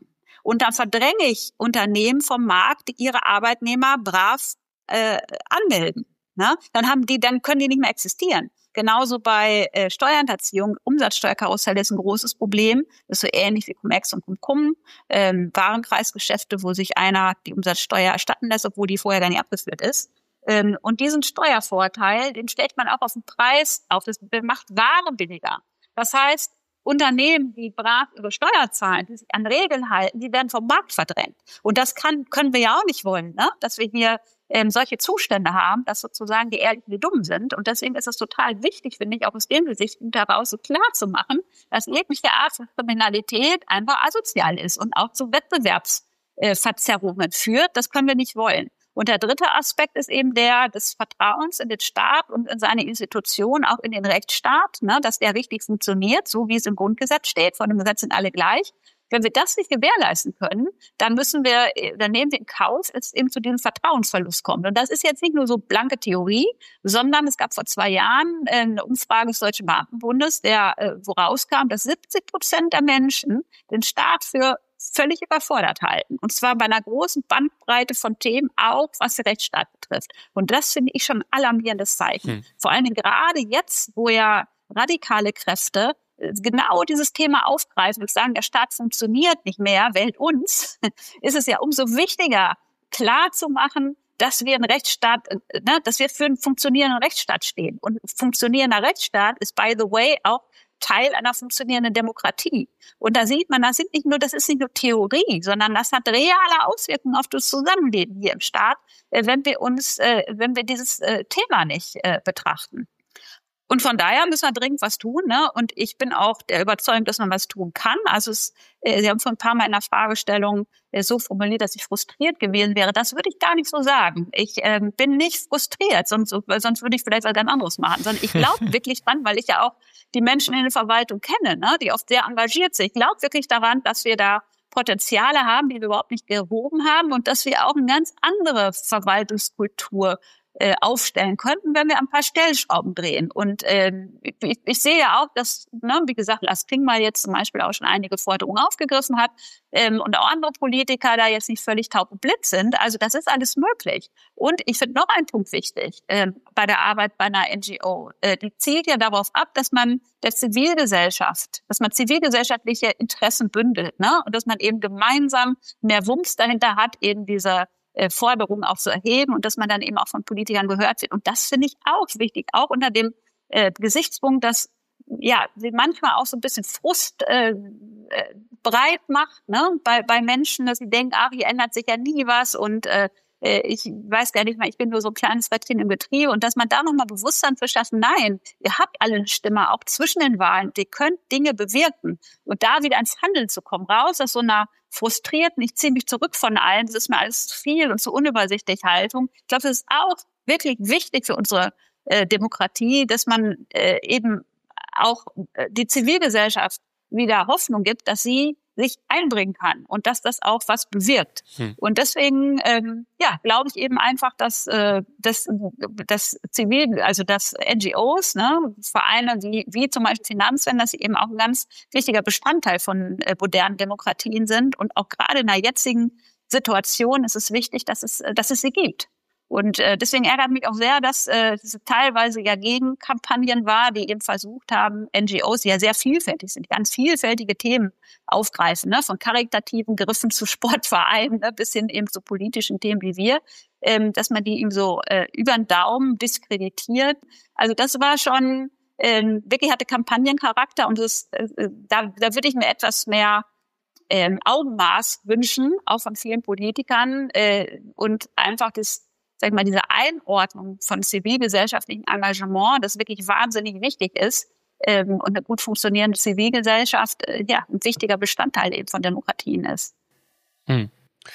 Und dann verdränge ich Unternehmen vom Markt, die ihre Arbeitnehmer brav äh, anmelden. Ne? Dann haben die, dann können die nicht mehr existieren. Genauso bei äh, Steuerhinterziehung, Umsatzsteuerkarussell ist ein großes Problem. Das ist so ähnlich wie Cum-Ex und Cum-Cum. Ähm, Warenkreisgeschäfte, wo sich einer die Umsatzsteuer erstatten lässt, obwohl die vorher gar nicht abgeführt ist. Ähm, und diesen Steuervorteil, den stellt man auch auf den Preis auf. Das macht Ware billiger. Das heißt, Unternehmen, die brav ihre Steuer zahlen, die sich an Regeln halten, die werden vom Markt verdrängt. Und das kann, können wir ja auch nicht wollen, ne? Dass wir hier ähm, solche Zustände haben, dass sozusagen die Ehrlichen die Dummen sind. Und deswegen ist es total wichtig, finde ich, auch aus dem Gesichtspunkt heraus so klar zu machen, dass jegliche Art von Kriminalität einfach asozial ist und auch zu Wettbewerbsverzerrungen führt. Das können wir nicht wollen. Und der dritte Aspekt ist eben der des Vertrauens in den Staat und in seine Institutionen, auch in den Rechtsstaat, ne, dass der richtig funktioniert, so wie es im Grundgesetz steht. Vor dem Gesetz sind alle gleich. Wenn wir das nicht gewährleisten können, dann müssen wir, dann nehmen wir in Kauf, dass es eben zu diesem Vertrauensverlust kommt. Und das ist jetzt nicht nur so blanke Theorie, sondern es gab vor zwei Jahren eine Umfrage des Deutschen Beamtenbundes, der, wo rauskam, dass siebzig Prozent der Menschen den Staat für völlig überfordert halten. Und zwar bei einer großen Bandbreite von Themen, auch was den Rechtsstaat betrifft. Und das finde ich schon ein alarmierendes Zeichen. Hm. Vor allen Dingen gerade jetzt, wo ja radikale Kräfte genau dieses Thema aufgreifen und sagen, der Staat funktioniert nicht mehr, wählt uns, ist es ja umso wichtiger, klar zu machen, dass wir ein Rechtsstaat, ne, dass wir für einen funktionierenden Rechtsstaat stehen. Und funktionierender Rechtsstaat ist, by the way, auch Teil einer funktionierenden Demokratie. Und da sieht man, das sind nicht nur, das ist nicht nur Theorie, sondern das hat reale Auswirkungen auf das Zusammenleben hier im Staat, wenn wir uns, wenn wir dieses Thema nicht betrachten. Und von daher müssen wir dringend was tun, ne? Und ich bin auch der Überzeugung, dass man was tun kann. Also es, äh, Sie haben vor ein paar Mal in der Fragestellung äh, so formuliert, dass ich frustriert gewesen wäre. Das würde ich gar nicht so sagen. Ich äh, bin nicht frustriert, sonst, sonst würde ich vielleicht was ganz anderes machen. Sondern ich glaube wirklich dran, weil ich ja auch die Menschen in der Verwaltung kenne, ne? Die oft sehr engagiert sind. Ich glaube wirklich daran, dass wir da Potenziale haben, die wir überhaupt nicht gehoben haben und dass wir auch eine ganz andere Verwaltungskultur Äh, aufstellen könnten, wenn wir ein paar Stellschrauben drehen. Und ähm, ich, ich sehe ja auch, dass, ne, wie gesagt, Lars Klingbeil jetzt zum Beispiel auch schon einige Forderungen aufgegriffen hat ähm, und auch andere Politiker da jetzt nicht völlig taub und blind sind. Also das ist alles möglich. Und ich finde noch einen Punkt wichtig ähm, bei der Arbeit bei einer N G O. Äh, die zielt ja darauf ab, dass man der Zivilgesellschaft, dass man zivilgesellschaftliche Interessen bündelt, ne, und dass man eben gemeinsam mehr Wumms dahinter hat, eben diese Forderungen auch zu erheben und dass man dann eben auch von Politikern gehört wird. Und das finde ich auch wichtig, auch unter dem äh, Gesichtspunkt, dass ja manchmal auch so ein bisschen Frust äh, äh, breit macht, ne, bei bei Menschen, dass sie denken, ach, hier ändert sich ja nie was und äh, ich weiß gar nicht mehr, ich bin nur so ein kleines Rädchen im Getriebe und dass man da nochmal Bewusstsein für schaffen, nein, ihr habt alle eine Stimme, auch zwischen den Wahlen, ihr könnt Dinge bewirken und da wieder ins Handeln zu kommen, raus aus so einer frustrierten, ich ziehe mich zurück von allen, das ist mir alles zu viel und zu unübersichtlich Haltung. Ich glaube, das ist auch wirklich wichtig für unsere äh, Demokratie, dass man äh, eben auch äh, die Zivilgesellschaft wieder Hoffnung gibt, dass sie sich einbringen kann und dass das auch was bewirkt. Hm. Und deswegen, ähm, ja, glaube ich eben einfach, dass äh, das, das Zivil, also das N G Os, ne, Vereine wie, wie zum Beispiel Finanzwende, dass sie eben auch ein ganz wichtiger Bestandteil von äh, modernen Demokratien sind. Und auch gerade in der jetzigen Situation ist es wichtig, dass es, dass es sie gibt. Und äh, deswegen ärgert mich auch sehr, dass äh, es teilweise ja Gegenkampagnen war, die eben versucht haben, N G Os, die ja sehr vielfältig sind, ganz vielfältige Themen aufgreifen, ne, von karitativen Griffen zu Sportvereinen, ne, bis hin eben zu politischen Themen wie wir, ähm, dass man die ihm so äh, über den Daumen diskreditiert. Also das war schon ähm, wirklich hatte Kampagnencharakter und das, äh, da, da würde ich mir etwas mehr ähm, Augenmaß wünschen, auch von vielen Politikern äh, und einfach das sag ich mal, diese Einordnung von zivilgesellschaftlichem Engagement, das wirklich wahnsinnig wichtig ist, ähm, und eine gut funktionierende Zivilgesellschaft, äh, ja, ein wichtiger Bestandteil eben von Demokratien ist. Hm.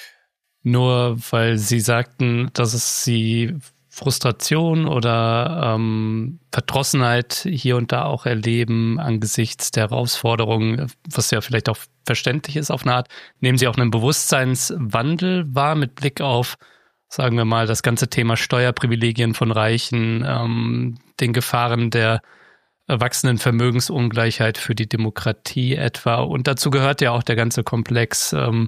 Nur weil Sie sagten, dass es Sie Frustration oder ähm, Verdrossenheit hier und da auch erleben angesichts der Herausforderungen, was ja vielleicht auch verständlich ist auf eine Art, nehmen Sie auch einen Bewusstseinswandel wahr mit Blick auf, sagen wir mal, das ganze Thema Steuerprivilegien von Reichen, ähm, den Gefahren der wachsenden Vermögensungleichheit für die Demokratie etwa. Und dazu gehört ja auch der ganze Komplex ähm,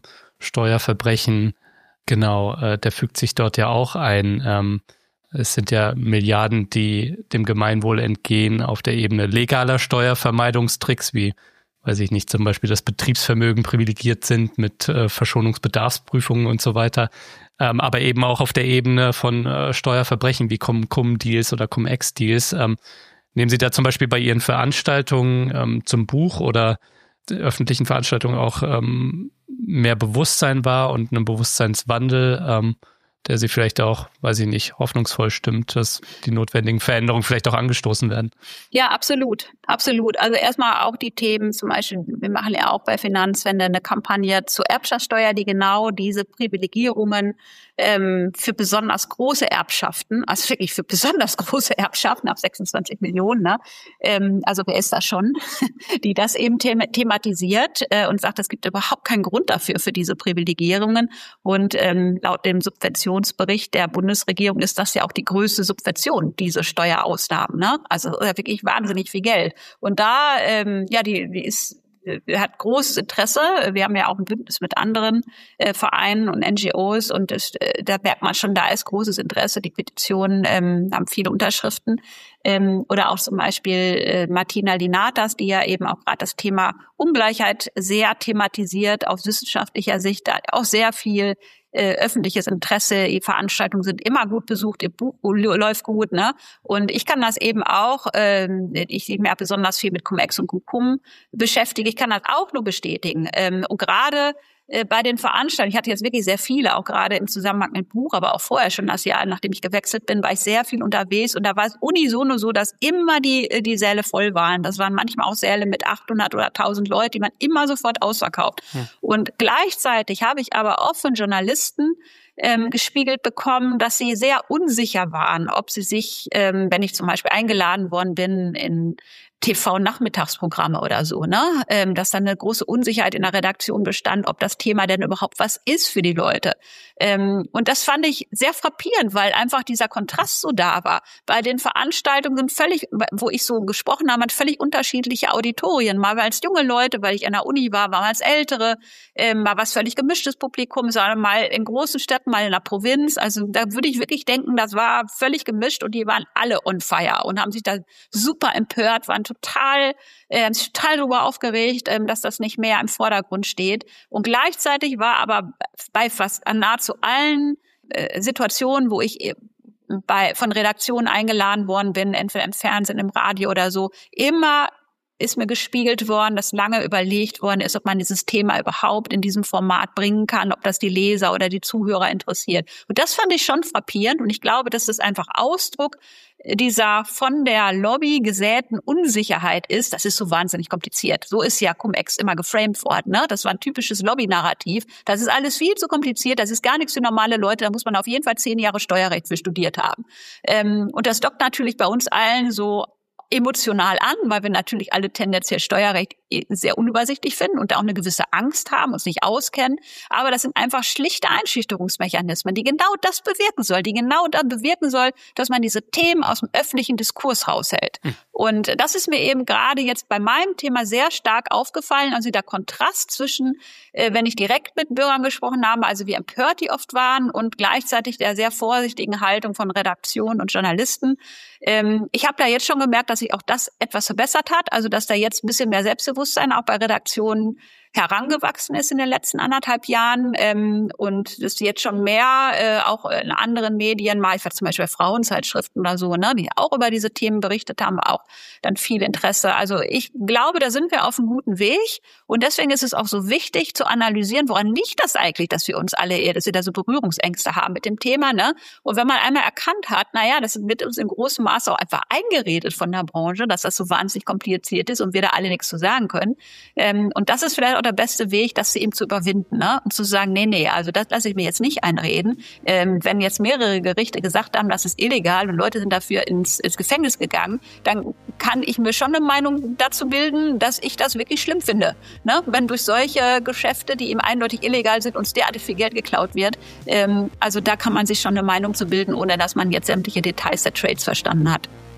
Steuerverbrechen, genau, äh, der fügt sich dort ja auch ein. Ähm, es sind ja Milliarden, die dem Gemeinwohl entgehen auf der Ebene legaler Steuervermeidungstricks, wie, weiß ich nicht, zum Beispiel das Betriebsvermögen privilegiert sind mit äh, Verschonungsbedarfsprüfungen und so weiter. Ähm, aber eben auch auf der Ebene von äh, Steuerverbrechen wie Cum-Cum-Deals oder Cum-Ex-Deals. Ähm, nehmen Sie da zum Beispiel bei Ihren Veranstaltungen ähm, zum Buch oder öffentlichen Veranstaltungen auch ähm, mehr Bewusstsein wahr und einen Bewusstseinswandel, ähm, der Sie vielleicht auch, weiß ich nicht, hoffnungsvoll stimmt, dass die notwendigen Veränderungen vielleicht auch angestoßen werden? Ja, absolut, absolut. Also erstmal auch die Themen, zum Beispiel, wir machen ja auch bei Finanzwende eine Kampagne zur Erbschaftssteuer, die genau diese Privilegierungen ähm, für besonders große Erbschaften, also wirklich für besonders große Erbschaften ab sechsundzwanzig Millionen, ne? ähm, also wer ist das schon, die das eben them- thematisiert äh, und sagt, es gibt überhaupt keinen Grund dafür, für diese Privilegierungen. Und ähm, laut dem Subventionsbericht der Bundesregierung ist das ja auch die größte Subvention, diese Steuerausnahmen, ne? Also äh, wirklich wahnsinnig viel Geld. Und da, ähm, ja, die, die ist hat großes Interesse. Wir haben ja auch ein Bündnis mit anderen äh, Vereinen und N G Os und das, äh, da merkt man schon, da ist großes Interesse. Die Petitionen ähm, haben viele Unterschriften. Ähm, oder auch zum Beispiel äh, Martina Linatas, die ja eben auch gerade das Thema Ungleichheit sehr thematisiert aus wissenschaftlicher Sicht, da auch sehr viel Äh, öffentliches Interesse, die Veranstaltungen sind immer gut besucht, ihr Buch läuft gut, ne? Und ich kann das eben auch, ähm, ich mich ja besonders viel mit Cum-Ex und Cum-Cum beschäftige, ich kann das auch nur bestätigen. Ähm, und gerade äh, bei den Veranstaltungen, ich hatte jetzt wirklich sehr viele, auch gerade im Zusammenhang mit Buch, aber auch vorher schon das Jahr, nachdem ich gewechselt bin, war ich sehr viel unterwegs und da war es unisono so, dass immer die die Säle voll waren. Das waren manchmal auch Säle mit achthundert oder tausend Leuten, die man immer sofort ausverkauft. Hm. Und gleichzeitig habe ich aber auch von Journalisten ähm, gespiegelt bekommen, dass sie sehr unsicher waren, ob sie sich, ähm, wenn ich zum Beispiel eingeladen worden bin in T V-Nachmittagsprogramme oder so, ne, ähm, dass dann eine große Unsicherheit in der Redaktion bestand, ob das Thema denn überhaupt was ist für die Leute. Ähm, und das fand ich sehr frappierend, weil einfach dieser Kontrast so da war. Bei den Veranstaltungen sind völlig, wo ich so gesprochen habe, völlig unterschiedliche Auditorien. Mal war es junge Leute, weil ich an der Uni war, mal als ältere, ähm, mal was völlig gemischtes Publikum, sondern mal in großen Städten, mal in der Provinz. Also da würde ich wirklich denken, das war völlig gemischt und die waren alle on fire und haben sich da super empört, waren total, äh, total darüber aufgeregt, äh, dass das nicht mehr im Vordergrund steht. Und gleichzeitig war aber bei fast nahezu allen äh, Situationen, wo ich bei von Redaktionen eingeladen worden bin, entweder im Fernsehen, im Radio oder so, immer ist mir gespiegelt worden, dass lange überlegt worden ist, ob man dieses Thema überhaupt in diesem Format bringen kann, ob das die Leser oder die Zuhörer interessiert. Und das fand ich schon frappierend und ich glaube, dass das einfach Ausdruck dieser von der Lobby gesäten Unsicherheit ist. Das ist so wahnsinnig kompliziert. So ist ja Cum-Ex immer geframed worden, ne? Das war ein typisches Lobby-Narrativ. Das ist alles viel zu kompliziert. Das ist gar nichts für normale Leute. Da muss man auf jeden Fall zehn Jahre Steuerrecht für studiert haben. Ähm, und das dockt natürlich bei uns allen so emotional an, weil wir natürlich alle tendenziell Steuerrecht sehr unübersichtlich finden und da auch eine gewisse Angst haben, uns nicht auskennen. Aber das sind einfach schlichte Einschüchterungsmechanismen, die genau das bewirken soll, die genau dann bewirken soll, dass man diese Themen aus dem öffentlichen Diskurs raushält. Hm. Und das ist mir eben gerade jetzt bei meinem Thema sehr stark aufgefallen, also der Kontrast zwischen, äh, wenn ich direkt mit Bürgern gesprochen habe, also wie empört die oft waren und gleichzeitig der sehr vorsichtigen Haltung von Redaktionen und Journalisten. Ähm, ich habe da jetzt schon gemerkt, dass sich auch das etwas verbessert hat, also dass da jetzt ein bisschen mehr Selbstbewusstsein auch bei Redaktionen herangewachsen ist in den letzten anderthalb Jahren ähm, und dass jetzt schon mehr äh, auch in anderen Medien, mal ich war zum Beispiel bei Frauenzeitschriften oder so, ne, die auch über diese Themen berichtet haben, auch dann viel Interesse. Also ich glaube, da sind wir auf einem guten Weg und deswegen ist es auch so wichtig zu analysieren, woran liegt das eigentlich, dass wir uns alle eher, dass wir da so Berührungsängste haben mit dem Thema, ne? Und wenn man einmal erkannt hat, naja, das wird uns in großem Maße auch einfach eingeredet von der Branche, dass das so wahnsinnig kompliziert ist und wir da alle nichts zu sagen können. Ähm, und das ist vielleicht auch der beste Weg, das eben zu überwinden, ne? Und zu sagen, nee, nee, also das lasse ich mir jetzt nicht einreden. Ähm, wenn jetzt mehrere Gerichte gesagt haben, das ist illegal und Leute sind dafür ins, ins Gefängnis gegangen, dann kann ich mir schon eine Meinung dazu bilden, dass ich das wirklich schlimm finde. Ne? Wenn durch solche Geschäfte, die eben eindeutig illegal sind, uns derartig viel Geld geklaut wird. Ähm, also da kann man sich schon eine Meinung zu bilden, ohne dass man jetzt sämtliche Details der Trades verstanden hat.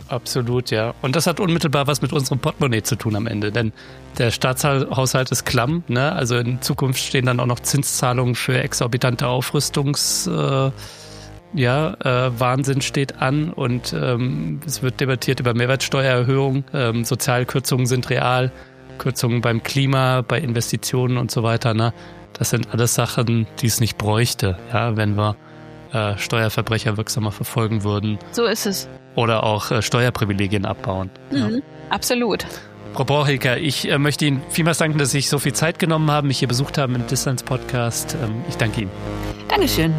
Absolut, ja. Und das hat unmittelbar was mit unserem Portemonnaie zu tun am Ende, denn der Staatshaushalt ist klamm, ne? Also in Zukunft stehen dann auch noch Zinszahlungen für exorbitante Aufrüstungs, äh, ja, äh, Wahnsinn steht an und ähm, es wird debattiert über Mehrwertsteuererhöhung, ähm, Sozialkürzungen sind real, Kürzungen beim Klima, bei Investitionen und so weiter, ne? Das sind alles Sachen, die es nicht bräuchte, ja, wenn wir äh, Steuerverbrecher wirksamer verfolgen würden. So ist es. Oder auch äh, Steuerprivilegien abbauen. Mhm, ja. Absolut. Frau Brohilker, ich äh, möchte Ihnen vielmals danken, dass Sie sich so viel Zeit genommen haben, mich hier besucht haben im Distanz-Podcast. Ähm, ich danke Ihnen. Dankeschön.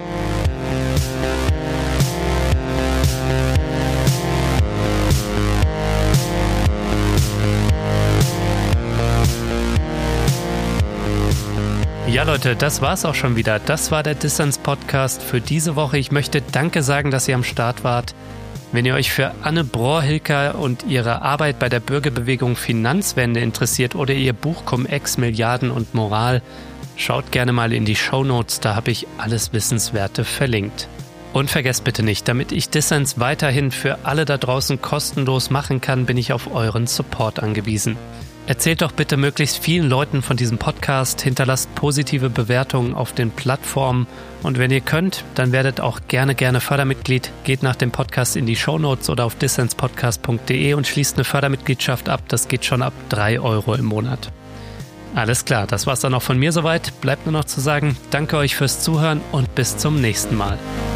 Ja, Leute, das war's auch schon wieder. Das war der Distanz-Podcast für diese Woche. Ich möchte Danke sagen, dass ihr am Start wart. Wenn ihr euch für Anne Brohilker und ihre Arbeit bei der Bürgerbewegung Finanzwende interessiert oder ihr Buch Cum-Ex, Milliarden und Moral, schaut gerne mal in die Shownotes, da habe ich alles Wissenswerte verlinkt. Und vergesst bitte nicht, damit ich Dissens weiterhin für alle da draußen kostenlos machen kann, bin ich auf euren Support angewiesen. Erzählt doch bitte möglichst vielen Leuten von diesem Podcast, hinterlasst positive Bewertungen auf den Plattformen und wenn ihr könnt, dann werdet auch gerne, gerne Fördermitglied. Geht nach dem Podcast in die Shownotes oder auf dissenspodcast punkt de und schließt eine Fördermitgliedschaft ab. Das geht schon ab drei Euro im Monat. Alles klar, das war's dann auch von mir soweit. Bleibt nur noch zu sagen, danke euch fürs Zuhören und bis zum nächsten Mal.